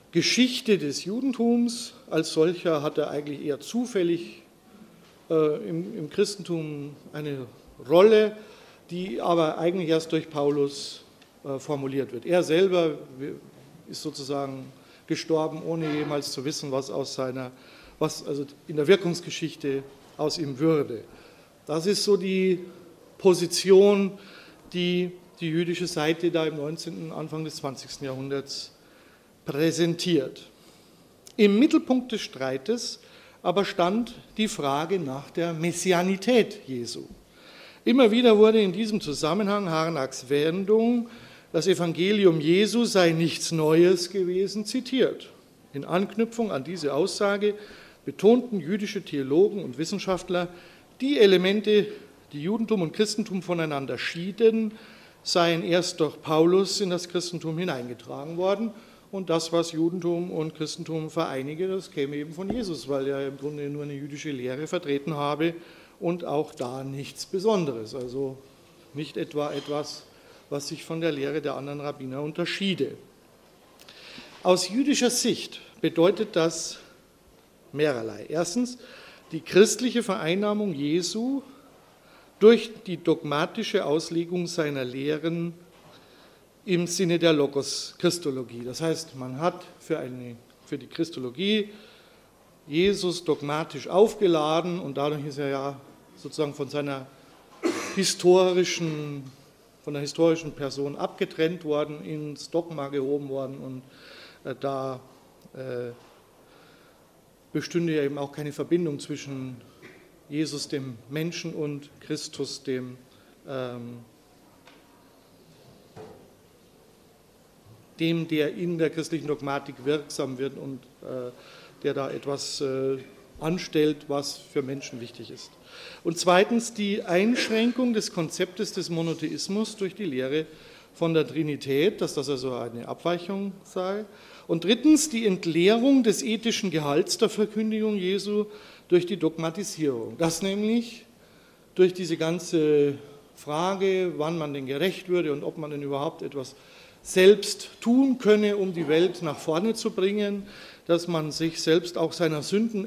Geschichte des Judentums als solcher hat er eigentlich eher zufällig äh, im, im Christentum eine Rolle, die aber eigentlich erst durch Paulus äh, formuliert wird. Er selber ist sozusagen gestorben, ohne jemals zu wissen, was aus seiner, was also in der Wirkungsgeschichte aus ihm würde. Das ist so die Position, die die jüdische Seite da im neunzehnten, Anfang des zwanzigsten Jahrhunderts präsentiert. Im Mittelpunkt des Streites aber stand die Frage nach der Messianität Jesu. Immer wieder wurde in diesem Zusammenhang Harnacks Wendung, das Evangelium Jesu sei nichts Neues gewesen, zitiert. In Anknüpfung an diese Aussage betonten jüdische Theologen und Wissenschaftler, die Elemente, die Judentum und Christentum voneinander schieden, seien erst durch Paulus in das Christentum hineingetragen worden. Und das, was Judentum und Christentum vereinige, das käme eben von Jesus, weil er im Grunde nur eine jüdische Lehre vertreten habe und auch da nichts Besonderes, also nicht etwa etwas, was sich von der Lehre der anderen Rabbiner unterschiede. Aus jüdischer Sicht bedeutet das mehrerlei. Erstens, die christliche Vereinnahmung Jesu durch die dogmatische Auslegung seiner Lehren im Sinne der Logos-Christologie. Das heißt, man hat für, eine, für die Christologie Jesus dogmatisch aufgeladen und dadurch ist er ja sozusagen von seiner historischen, von der historischen Person abgetrennt worden, ins Dogma gehoben worden und äh, da äh, bestünde ja eben auch keine Verbindung zwischen Jesus, dem Menschen, und Christus, dem ähm, dem, der in der christlichen Dogmatik wirksam wird und äh, der da etwas äh, anstellt, was für Menschen wichtig ist. Und zweitens die Einschränkung des Konzeptes des Monotheismus durch die Lehre von der Trinität, dass das also eine Abweichung sei. Und drittens die Entleerung des ethischen Gehalts der Verkündigung Jesu durch die Dogmatisierung. Das nämlich durch diese ganze Frage, wann man denn gerecht würde und ob man denn überhaupt etwas selbst tun könne, um die Welt nach vorne zu bringen, dass man sich selbst auch seiner Sünden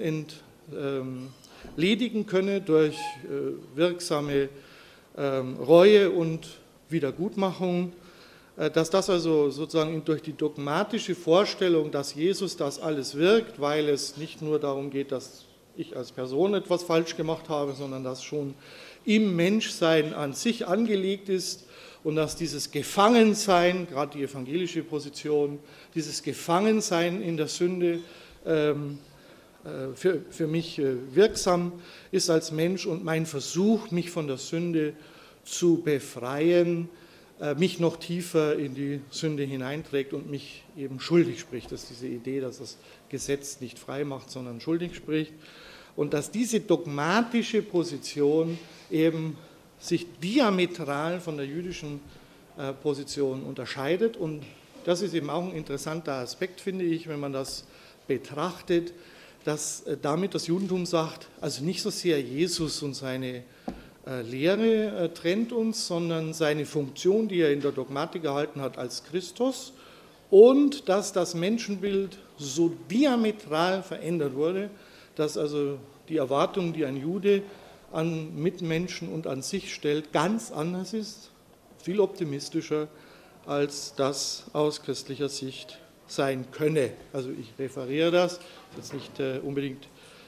entledigen könne durch wirksame Reue und Wiedergutmachung, dass das also sozusagen durch die dogmatische Vorstellung, dass Jesus das alles wirkt, weil es nicht nur darum geht, dass ich als Person etwas falsch gemacht habe, sondern dass schon im Menschsein an sich angelegt ist, und dass dieses Gefangensein, gerade die evangelische Position, dieses Gefangensein in der Sünde ähm, äh, für, für mich äh, wirksam ist als Mensch und mein Versuch, mich von der Sünde zu befreien, äh, mich noch tiefer in die Sünde hineinträgt und mich eben schuldig spricht. Das ist diese Idee, dass das Gesetz nicht frei macht, sondern schuldig spricht. Und dass diese dogmatische Position eben sich diametral von der jüdischen äh, Position unterscheidet. Und das ist eben auch ein interessanter Aspekt, finde ich, wenn man das betrachtet, dass äh, damit das Judentum sagt, also nicht so sehr Jesus und seine äh, Lehre äh, trennt uns, sondern seine Funktion, die er in der Dogmatik erhalten hat als Christus, und dass das Menschenbild so diametral verändert wurde, dass also die Erwartung, die ein Jude an Mitmenschen und an sich stellt, ganz anders ist, viel optimistischer, als das aus christlicher Sicht sein könne. Also ich referiere das, das ist nicht äh, unbedingt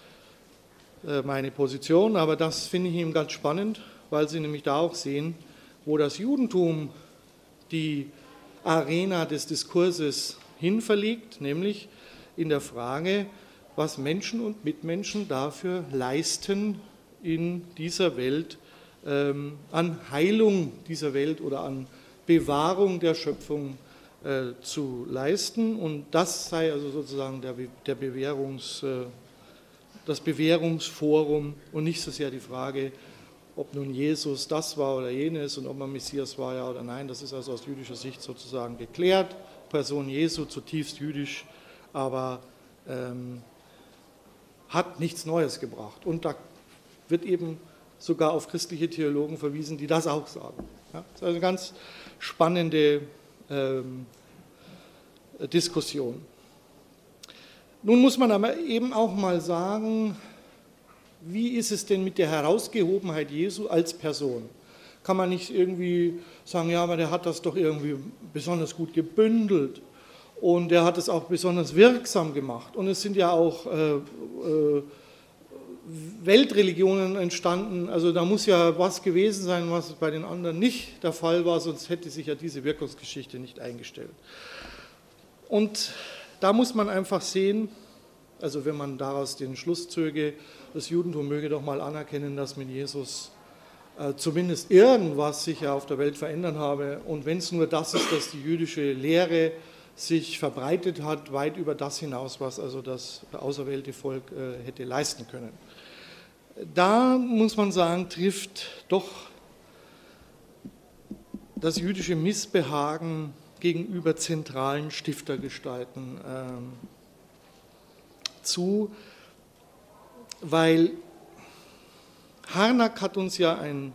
äh, meine Position, aber das finde ich eben ganz spannend, weil Sie nämlich da auch sehen, wo das Judentum die Arena des Diskurses hinverlegt, nämlich in der Frage, was Menschen und Mitmenschen dafür leisten, in dieser Welt, ähm, an Heilung dieser Welt oder an Bewahrung der Schöpfung äh, zu leisten. Und das sei also sozusagen der, der Bewährungs, äh, das Bewährungsforum und nicht so sehr die Frage, ob nun Jesus das war oder jenes und ob man Messias war, ja oder nein. Das ist also aus jüdischer Sicht sozusagen geklärt. Person Jesu zutiefst jüdisch, aber ähm, hat nichts Neues gebracht. Und da wird eben sogar auf christliche Theologen verwiesen, die das auch sagen. Ja, das ist also eine ganz spannende ähm, Diskussion. Nun muss man aber eben auch mal sagen, wie ist es denn mit der Herausgehobenheit Jesu als Person? Kann man nicht irgendwie sagen, ja, aber der hat das doch irgendwie besonders gut gebündelt und der hat es auch besonders wirksam gemacht. Und es sind ja auch äh, äh, Weltreligionen entstanden, also da muss ja was gewesen sein, was bei den anderen nicht der Fall war, sonst hätte sich ja diese Wirkungsgeschichte nicht eingestellt. Und da muss man einfach sehen, also wenn man daraus den Schluss zöge, das Judentum möge doch mal anerkennen, dass mit Jesus äh, zumindest irgendwas sich ja auf der Welt verändern habe. Und wenn es nur das ist, dass die jüdische Lehre sich verbreitet hat, weit über das hinaus, was also das auserwählte Volk äh, hätte leisten können. Da muss man sagen, trifft doch das jüdische Missbehagen gegenüber zentralen Stiftergestalten äh, zu, weil Harnack hat uns ja ein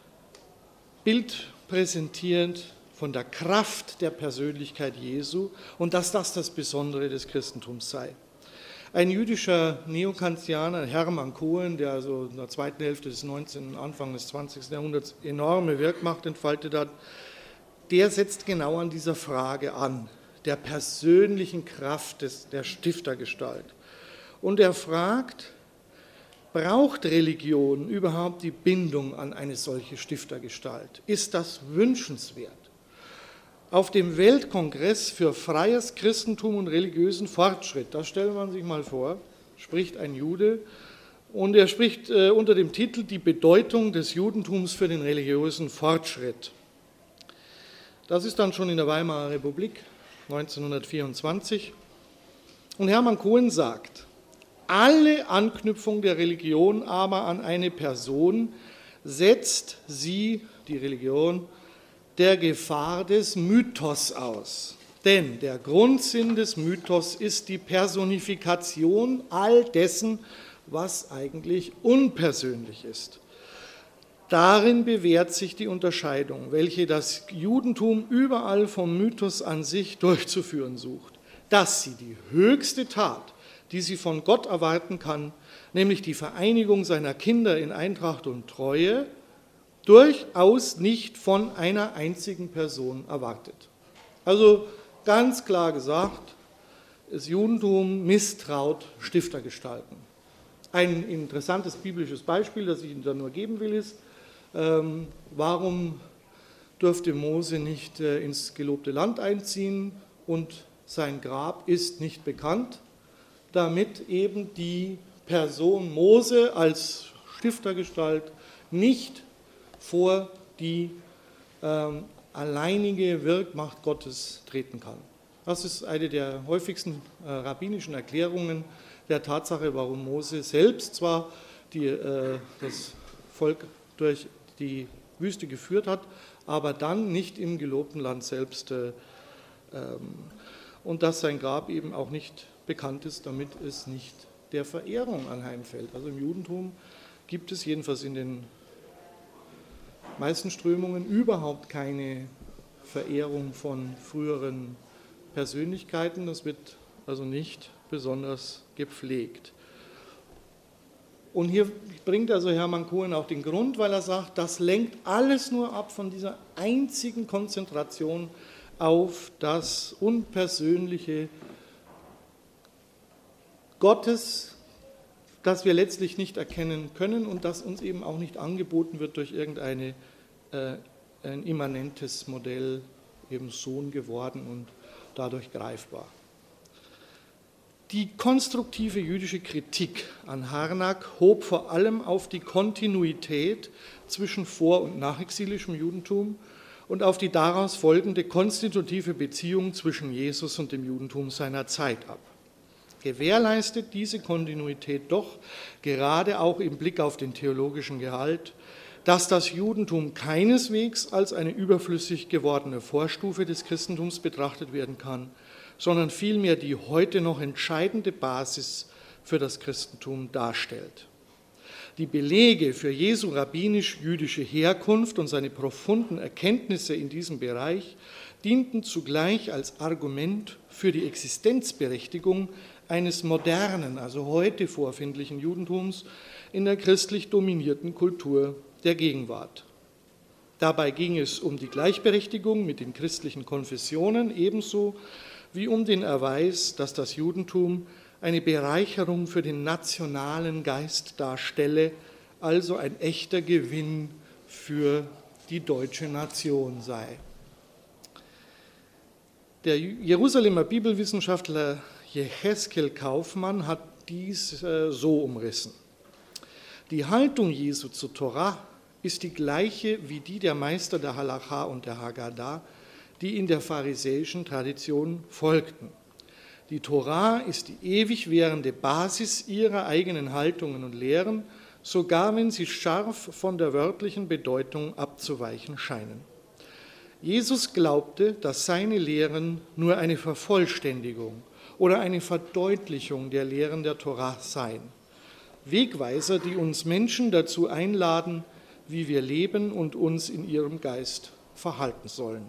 Bild präsentiert von der Kraft der Persönlichkeit Jesu und dass das das Besondere des Christentums sei. Ein jüdischer Neokantianer, Hermann Cohen, der also in der zweiten Hälfte des neunzehnten. Anfang des zwanzigsten. Jahrhunderts enorme Wirkmacht entfaltet hat, der setzt genau an dieser Frage an, der persönlichen Kraft des, der Stiftergestalt. Und er fragt, braucht Religion überhaupt die Bindung an eine solche Stiftergestalt? Ist das wünschenswert? Auf dem Weltkongress für freies Christentum und religiösen Fortschritt, das stellt man sich mal vor, spricht ein Jude und er spricht äh, unter dem Titel Die Bedeutung des Judentums für den religiösen Fortschritt. Das ist dann schon in der Weimarer Republik neunzehnhundertvierundzwanzig und Hermann Cohen sagt, alle Anknüpfung der Religion aber an eine Person setzt sie, die Religion, der Gefahr des Mythos aus. Denn der Grundsinn des Mythos ist die Personifikation all dessen, was eigentlich unpersönlich ist. Darin bewährt sich die Unterscheidung, welche das Judentum überall vom Mythos an sich durchzuführen sucht, dass sie die höchste Tat, die sie von Gott erwarten kann, nämlich die Vereinigung seiner Kinder in Eintracht und Treue, durchaus nicht von einer einzigen Person erwartet. Also ganz klar gesagt, das Judentum misstraut Stiftergestalten. Ein interessantes biblisches Beispiel, das ich Ihnen da nur geben will, ist, ähm, warum durfte Mose nicht äh, ins gelobte Land einziehen und sein Grab ist nicht bekannt, damit eben die Person Mose als Stiftergestalt nicht vor die ähm, alleinige Wirkmacht Gottes treten kann. Das ist eine der häufigsten äh, rabbinischen Erklärungen der Tatsache, warum Mose selbst zwar die, äh, das Volk durch die Wüste geführt hat, aber dann nicht im gelobten Land selbst äh, ähm, und dass sein Grab eben auch nicht bekannt ist, damit es nicht der Verehrung anheimfällt. Also im Judentum gibt es jedenfalls in den meisten Strömungen überhaupt keine Verehrung von früheren Persönlichkeiten. Das wird also nicht besonders gepflegt. Und hier bringt also Hermann Cohen auch den Grund, weil er sagt, das lenkt alles nur ab von dieser einzigen Konzentration auf das Unpersönliche Gottes, das wir letztlich nicht erkennen können und das uns eben auch nicht angeboten wird durch irgendeine äh, ein immanentes Modell, eben Sohn geworden und dadurch greifbar. Die konstruktive jüdische Kritik an Harnack hob vor allem auf die Kontinuität zwischen vor- und nachexilischem Judentum und auf die daraus folgende konstitutive Beziehung zwischen Jesus und dem Judentum seiner Zeit ab. Gewährleistet diese Kontinuität doch, gerade auch im Blick auf den theologischen Gehalt, dass das Judentum keineswegs als eine überflüssig gewordene Vorstufe des Christentums betrachtet werden kann, sondern vielmehr die heute noch entscheidende Basis für das Christentum darstellt. Die Belege für Jesu rabbinisch-jüdische Herkunft und seine profunden Erkenntnisse in diesem Bereich dienten zugleich als Argument für die Existenzberechtigung eines modernen, also heute vorfindlichen Judentums in der christlich dominierten Kultur der Gegenwart. Dabei ging es um die Gleichberechtigung mit den christlichen Konfessionen ebenso wie um den Erweis, dass das Judentum eine Bereicherung für den nationalen Geist darstelle, also ein echter Gewinn für die deutsche Nation sei. Der Jerusalemer Bibelwissenschaftler Jecheskel Kaufmann hat dies so umrissen. Die Haltung Jesu zur Torah ist die gleiche wie die der Meister der Halacha und der Haggadah, die in der pharisäischen Tradition folgten. Die Torah ist die ewig währende Basis ihrer eigenen Haltungen und Lehren, sogar wenn sie scharf von der wörtlichen Bedeutung abzuweichen scheinen. Jesus glaubte, dass seine Lehren nur eine Vervollständigung oder eine Verdeutlichung der Lehren der Torah seien. Wegweiser, die uns Menschen dazu einladen, wie wir leben und uns in ihrem Geist verhalten sollen.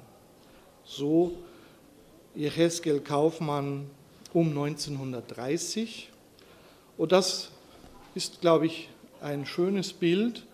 So Jecheskel Kaufmann um neunzehnhundertdreißig. Und das ist, glaube ich, ein schönes Bild,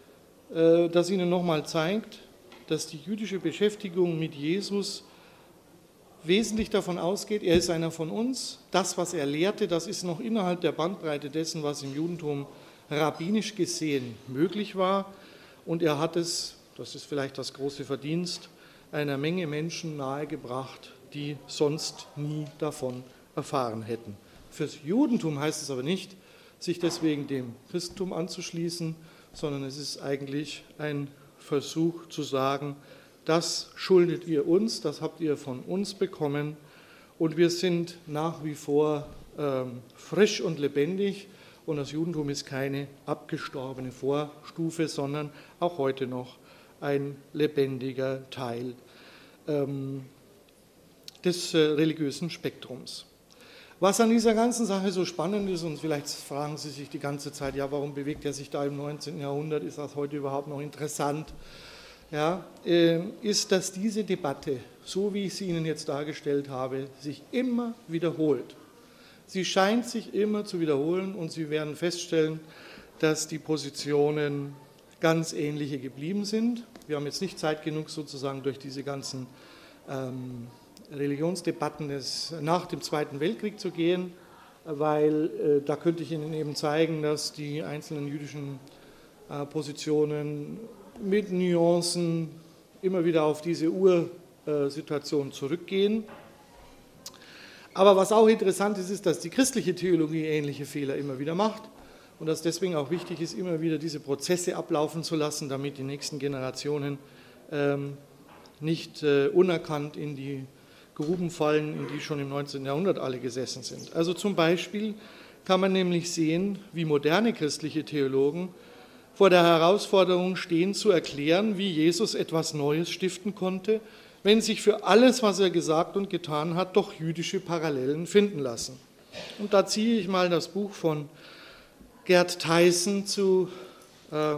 das Ihnen nochmal zeigt, dass die jüdische Beschäftigung mit Jesus wesentlich davon ausgeht, er ist einer von uns. Das, was er lehrte, das ist noch innerhalb der Bandbreite dessen, was im Judentum rabbinisch gesehen möglich war. Und er hat es, das ist vielleicht das große Verdienst, einer Menge Menschen nahegebracht, die sonst nie davon erfahren hätten. Fürs Judentum heißt es aber nicht, sich deswegen dem Christentum anzuschließen, sondern es ist eigentlich ein Versuch zu sagen, das schuldet ihr uns, das habt ihr von uns bekommen und wir sind nach wie vor ähm, frisch und lebendig und das Judentum ist keine abgestorbene Vorstufe, sondern auch heute noch ein lebendiger Teil ähm, des äh, religiösen Spektrums. Was an dieser ganzen Sache so spannend ist, und vielleicht fragen Sie sich die ganze Zeit, ja, warum bewegt er sich da im neunzehnten Jahrhundert, ist das heute überhaupt noch interessant? Ja, äh, ist, dass diese Debatte, so wie ich sie Ihnen jetzt dargestellt habe, sich immer wiederholt. Sie scheint sich immer zu wiederholen und Sie werden feststellen, dass die Positionen ganz ähnliche geblieben sind. Wir haben jetzt nicht Zeit genug, sozusagen durch diese ganzen ähm, Religionsdebatten des, nach dem Zweiten Weltkrieg zu gehen, weil äh, da könnte ich Ihnen eben zeigen, dass die einzelnen jüdischen äh, Positionen mit Nuancen immer wieder auf diese Ursituation zurückgehen. Aber was auch interessant ist, ist, dass die christliche Theologie ähnliche Fehler immer wieder macht und dass deswegen auch wichtig ist, immer wieder diese Prozesse ablaufen zu lassen, damit die nächsten Generationen ähm, nicht äh, unerkannt in die Gruben fallen, in die schon im neunzehnten Jahrhundert alle gesessen sind. Also zum Beispiel kann man nämlich sehen, wie moderne christliche Theologen vor der Herausforderung stehen, zu erklären, wie Jesus etwas Neues stiften konnte, wenn sich für alles, was er gesagt und getan hat, doch jüdische Parallelen finden lassen. Und da ziehe ich mal das Buch von Gerd Theissen zu äh,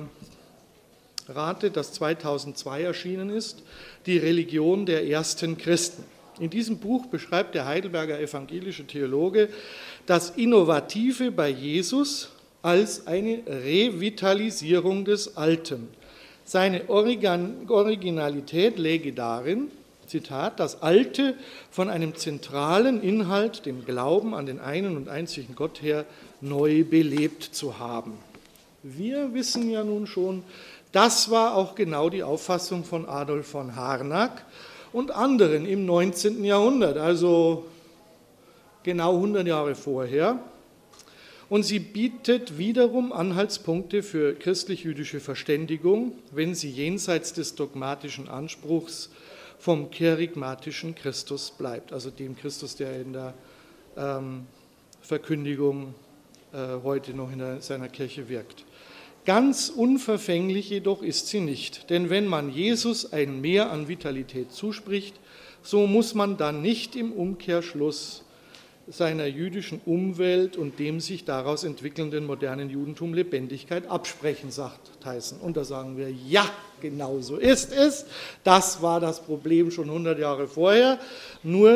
Rate, das zweitausendzwei erschienen ist, Die Religion der ersten Christen. In diesem Buch beschreibt der Heidelberger evangelische Theologe das Innovative bei Jesus als eine Revitalisierung des Alten. Seine Originalität läge darin, Zitat, das Alte von einem zentralen Inhalt, dem Glauben an den einen und einzigen Gott her, neu belebt zu haben. Wir wissen ja nun schon, das war auch genau die Auffassung von Adolf von Harnack und anderen im neunzehnten Jahrhundert, also genau hundert Jahre vorher. Und sie bietet wiederum Anhaltspunkte für christlich-jüdische Verständigung, wenn sie jenseits des dogmatischen Anspruchs vom kerygmatischen Christus bleibt, also dem Christus, der in der ähm, Verkündigung äh, heute noch in der, seiner Kirche wirkt. Ganz unverfänglich jedoch ist sie nicht, denn wenn man Jesus ein Mehr an Vitalität zuspricht, so muss man dann nicht im Umkehrschluss seiner jüdischen Umwelt und dem sich daraus entwickelnden modernen Judentum Lebendigkeit absprechen, sagt Theissen. Und da sagen wir, ja, genau so ist es. Das war das Problem schon hundert Jahre vorher. Nur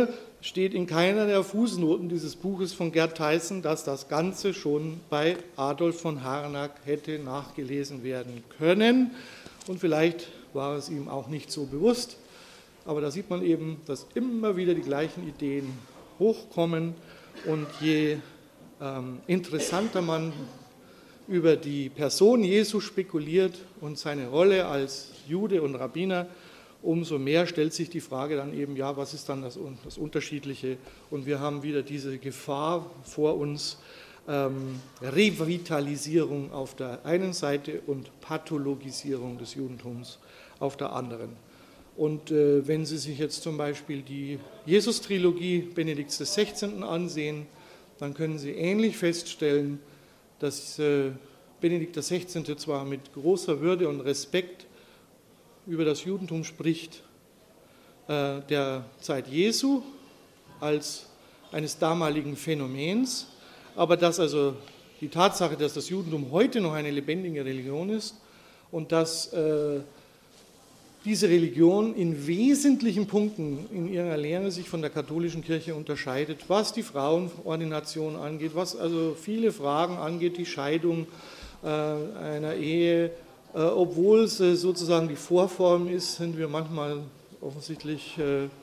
steht in keiner der Fußnoten dieses Buches von Gerd Theissen, dass das Ganze schon bei Adolf von Harnack hätte nachgelesen werden können. Und vielleicht war es ihm auch nicht so bewusst. Aber da sieht man eben, dass immer wieder die gleichen Ideen hochkommen. Und je ähm, interessanter man über die Person Jesu spekuliert und seine Rolle als Jude und Rabbiner, umso mehr stellt sich die Frage dann eben, ja, was ist dann das, das Unterschiedliche? Und wir haben wieder diese Gefahr vor uns, ähm, Revitalisierung auf der einen Seite und Pathologisierung des Judentums auf der anderen. Und äh, wenn Sie sich jetzt zum Beispiel die Jesus-Trilogie Benedikts des Sechzehnten ansehen, dann können Sie ähnlich feststellen, dass äh, Benedikt der Sechzehnte zwar mit großer Würde und Respekt über das Judentum spricht, äh, der Zeit Jesu als eines damaligen Phänomens, aber dass also die Tatsache, dass das Judentum heute noch eine lebendige Religion ist und dass äh, diese Religion in wesentlichen Punkten in ihrer Lehre sich von der katholischen Kirche unterscheidet, was die Frauenordination angeht, was also viele Fragen angeht, die Scheidung äh, einer Ehe. Äh, obwohl es äh, sozusagen die Vorform ist, sind wir manchmal offensichtlich äh, äh,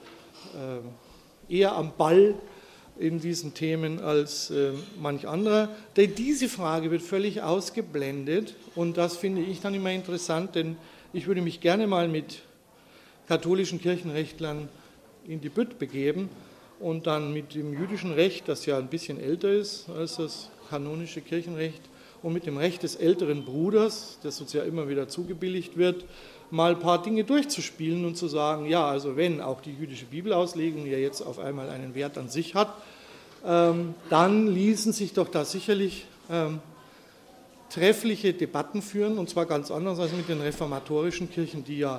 eher am Ball in diesen Themen als äh, manch anderer. Denn diese Frage wird völlig ausgeblendet und das finde ich dann immer interessant, denn ich würde mich gerne mal mit katholischen Kirchenrechtlern in die Bütt begeben und dann mit dem jüdischen Recht, das ja ein bisschen älter ist als das kanonische Kirchenrecht, und mit dem Recht des älteren Bruders, das uns ja immer wieder zugebilligt wird, mal ein paar Dinge durchzuspielen und zu sagen, ja, also wenn auch die jüdische Bibelauslegung ja jetzt auf einmal einen Wert an sich hat, ähm, dann ließen sich doch da sicherlich ähm, treffliche Debatten führen, und zwar ganz anders als mit den reformatorischen Kirchen, die ja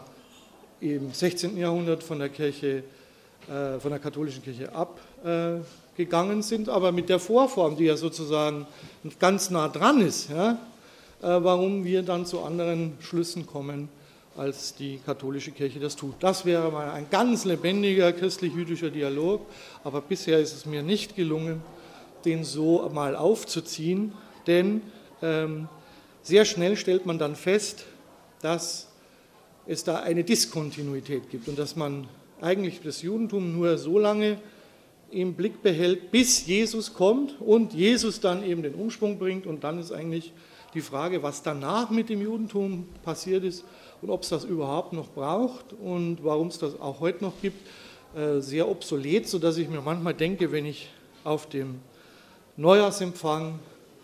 im sechzehnten Jahrhundert von der Kirche, äh, von der katholischen Kirche abgegangen äh, sind, aber mit der Vorform, die ja sozusagen ganz nah dran ist, ja, äh, warum wir dann zu anderen Schlüssen kommen, als die katholische Kirche das tut. Das wäre mal ein ganz lebendiger christlich-jüdischer Dialog, aber bisher ist es mir nicht gelungen, den so mal aufzuziehen, denn ähm, sehr schnell stellt man dann fest, dass es da eine Diskontinuität gibt und dass man eigentlich das Judentum nur so lange im Blick behält, bis Jesus kommt und Jesus dann eben den Umschwung bringt, und dann ist eigentlich die Frage, was danach mit dem Judentum passiert ist und ob es das überhaupt noch braucht und warum es das auch heute noch gibt, sehr obsolet, sodass ich mir manchmal denke, wenn ich auf dem Neujahrsempfang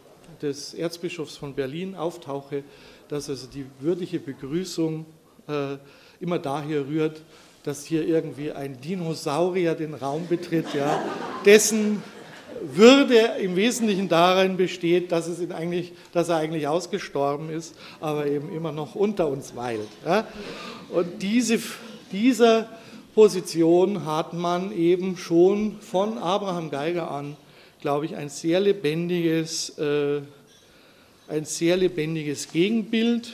des Erzbischofs von Berlin auftauche, dass also die würdige Begrüßung äh, immer daher rührt, dass hier irgendwie ein Dinosaurier den Raum betritt, ja, dessen Würde im Wesentlichen darin besteht, dass, es in eigentlich, dass er eigentlich ausgestorben ist, aber eben immer noch unter uns weilt. Ja. Und diese, dieser Position hat man eben schon von Abraham Geiger an, glaube ich, ein sehr lebendiges, äh, ein sehr lebendiges Gegenbild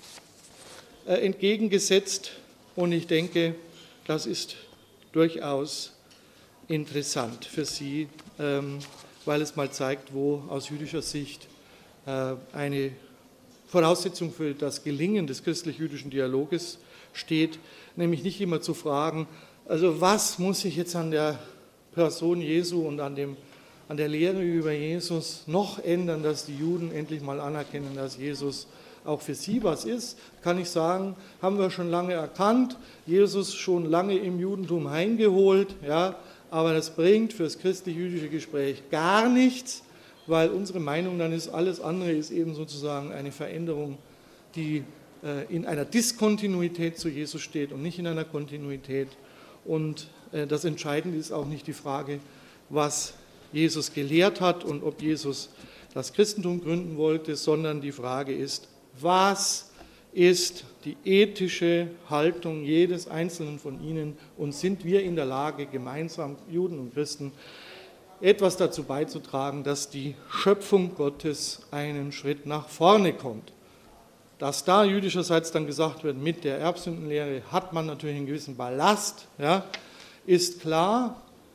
äh, entgegengesetzt. Und ich denke, das ist durchaus interessant für Sie, ähm, weil es mal zeigt, wo aus jüdischer Sicht äh, eine Voraussetzung für das Gelingen des christlich-jüdischen Dialoges steht, nämlich nicht immer zu fragen, also was muss ich jetzt an der Person Jesu und an, dem, an der Lehre über Jesus noch ändern, dass die Juden endlich mal anerkennen, dass Jesus auch für sie was ist, kann ich sagen, haben wir schon lange erkannt, Jesus schon lange im Judentum heimgeholt, ja, aber das bringt für das christlich-jüdische Gespräch gar nichts, weil unsere Meinung dann ist, alles andere ist eben sozusagen eine Veränderung, die äh, in einer Diskontinuität zu Jesus steht und nicht in einer Kontinuität. Und äh, das Entscheidende ist auch nicht die Frage, was Jesus gelehrt hat und ob Jesus das Christentum gründen wollte, sondern die Frage ist, was ist die ethische Haltung jedes Einzelnen von Ihnen und sind wir in der Lage, gemeinsam, Juden und Christen, etwas dazu beizutragen, dass die Schöpfung Gottes einen Schritt nach vorne kommt. Dass da jüdischerseits dann gesagt wird, mit der Erbsündenlehre hat man natürlich einen gewissen Ballast, ja, ist klar,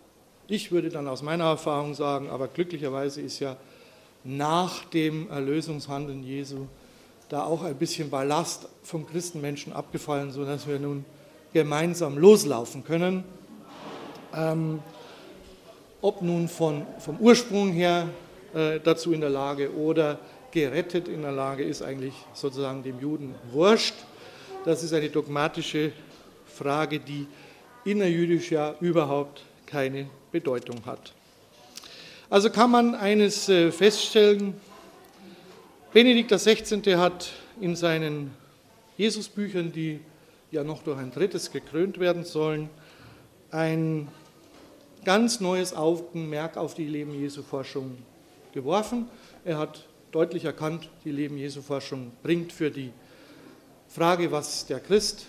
Ich würde dann aus meiner Erfahrung sagen, aber glücklicherweise ist ja nach dem Erlösungshandeln Jesu da auch ein bisschen Ballast vom Christenmenschen abgefallen, sodass wir nun gemeinsam loslaufen können. Ähm, ob nun von, vom Ursprung her äh, dazu in der Lage oder gerettet in der Lage, ist eigentlich sozusagen dem Juden wurscht. Das ist eine dogmatische Frage, die innerjüdisch ja überhaupt keine Bedeutung hat. Also kann man eines äh, feststellen: Benedikt der Sechzehnte hat in seinen Jesusbüchern, die ja noch durch ein drittes gekrönt werden sollen, ein ganz neues Augenmerk auf die Leben-Jesu-Forschung geworfen. Er hat deutlich erkannt, die Leben-Jesu-Forschung bringt für die Frage, was der Christ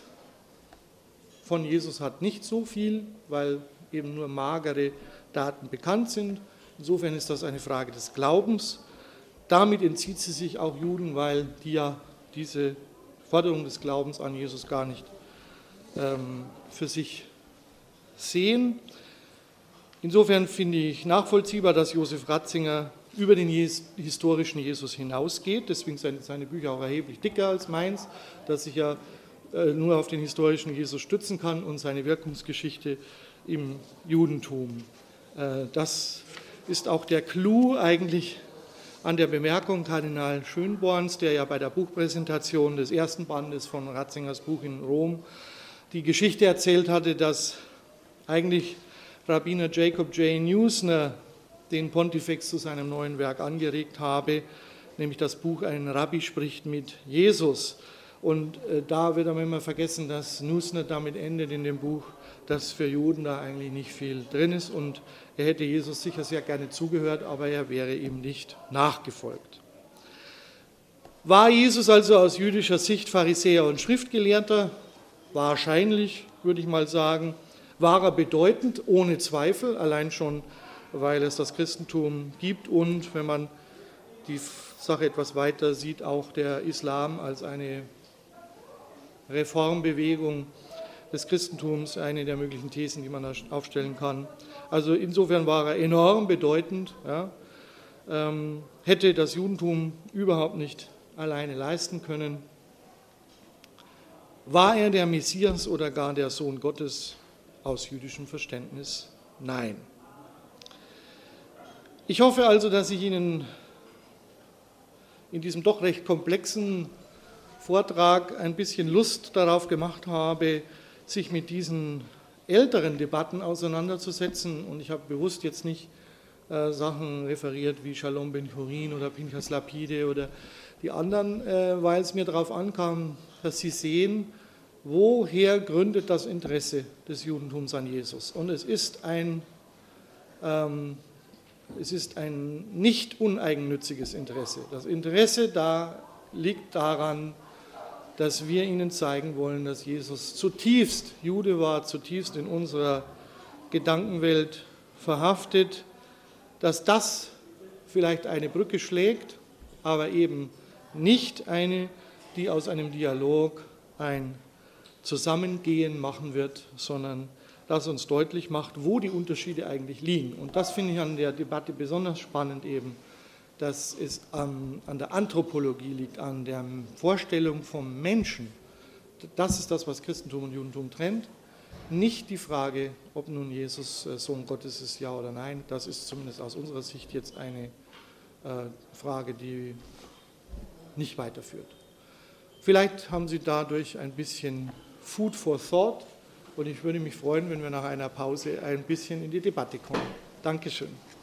von Jesus hat, nicht so viel, weil eben nur magere Daten bekannt sind. Insofern ist das eine Frage des Glaubens. Damit entzieht sie sich auch Juden, weil die ja diese Forderung des Glaubens an Jesus gar nicht ähm, für sich sehen. Insofern finde ich nachvollziehbar, dass Josef Ratzinger über den historischen Jesus hinausgeht. Deswegen sind seine Bücher auch erheblich dicker als meins, dass ich ja äh, nur auf den historischen Jesus stützen kann und seine Wirkungsgeschichte im Judentum. Äh, das ist auch der Clou eigentlich an der Bemerkung Kardinal Schönborns, der ja bei der Buchpräsentation des ersten Bandes von Ratzingers Buch in Rom die Geschichte erzählt hatte, dass eigentlich Rabbiner Jacob J. Neusner den Pontifex zu seinem neuen Werk angeregt habe, nämlich das Buch Ein Rabbi spricht mit Jesus. Und äh, da wird aber immer vergessen, dass Neusner damit endet in dem Buch, dass für Juden da eigentlich nicht viel drin ist, und er hätte Jesus sicher sehr gerne zugehört, aber er wäre ihm nicht nachgefolgt. War Jesus also aus jüdischer Sicht Pharisäer und Schriftgelehrter? Wahrscheinlich, würde ich mal sagen. War er bedeutend? Ohne Zweifel, allein schon, weil es das Christentum gibt und, wenn man die Sache etwas weiter sieht, auch der Islam als eine Reformbewegung des Christentums, eine der möglichen Thesen, die man da aufstellen kann. Also insofern war er enorm bedeutend, ja, ähm, hätte das Judentum überhaupt nicht alleine leisten können. War er der Messias oder gar der Sohn Gottes aus jüdischem Verständnis? Nein. Ich hoffe also, dass ich Ihnen in diesem doch recht komplexen Vortrag ein bisschen Lust darauf gemacht habe, sich mit diesen älteren Debatten auseinanderzusetzen. Und ich habe bewusst jetzt nicht äh, Sachen referiert wie Shalom ben Chorin oder Pinchas Lapide oder die anderen, äh, weil es mir darauf ankam, dass Sie sehen, woher gründet das Interesse des Judentums an Jesus. Und es ist ein, ähm, es ist ein nicht uneigennütziges Interesse. Das Interesse da liegt daran, dass wir Ihnen zeigen wollen, dass Jesus zutiefst Jude war, zutiefst in unserer Gedankenwelt verhaftet, dass das vielleicht eine Brücke schlägt, aber eben nicht eine, die aus einem Dialog ein Zusammengehen machen wird, sondern das uns deutlich macht, wo die Unterschiede eigentlich liegen. Und das finde ich an der Debatte besonders spannend eben, dass es an, an der Anthropologie liegt, an der Vorstellung vom Menschen. Das ist das, was Christentum und Judentum trennt. Nicht die Frage, ob nun Jesus Sohn Gottes ist, ja oder nein. Das ist zumindest aus unserer Sicht jetzt eine äh, Frage, die nicht weiterführt. Vielleicht haben Sie dadurch ein bisschen Food for Thought, und ich würde mich freuen, wenn wir nach einer Pause ein bisschen in die Debatte kommen. Dankeschön.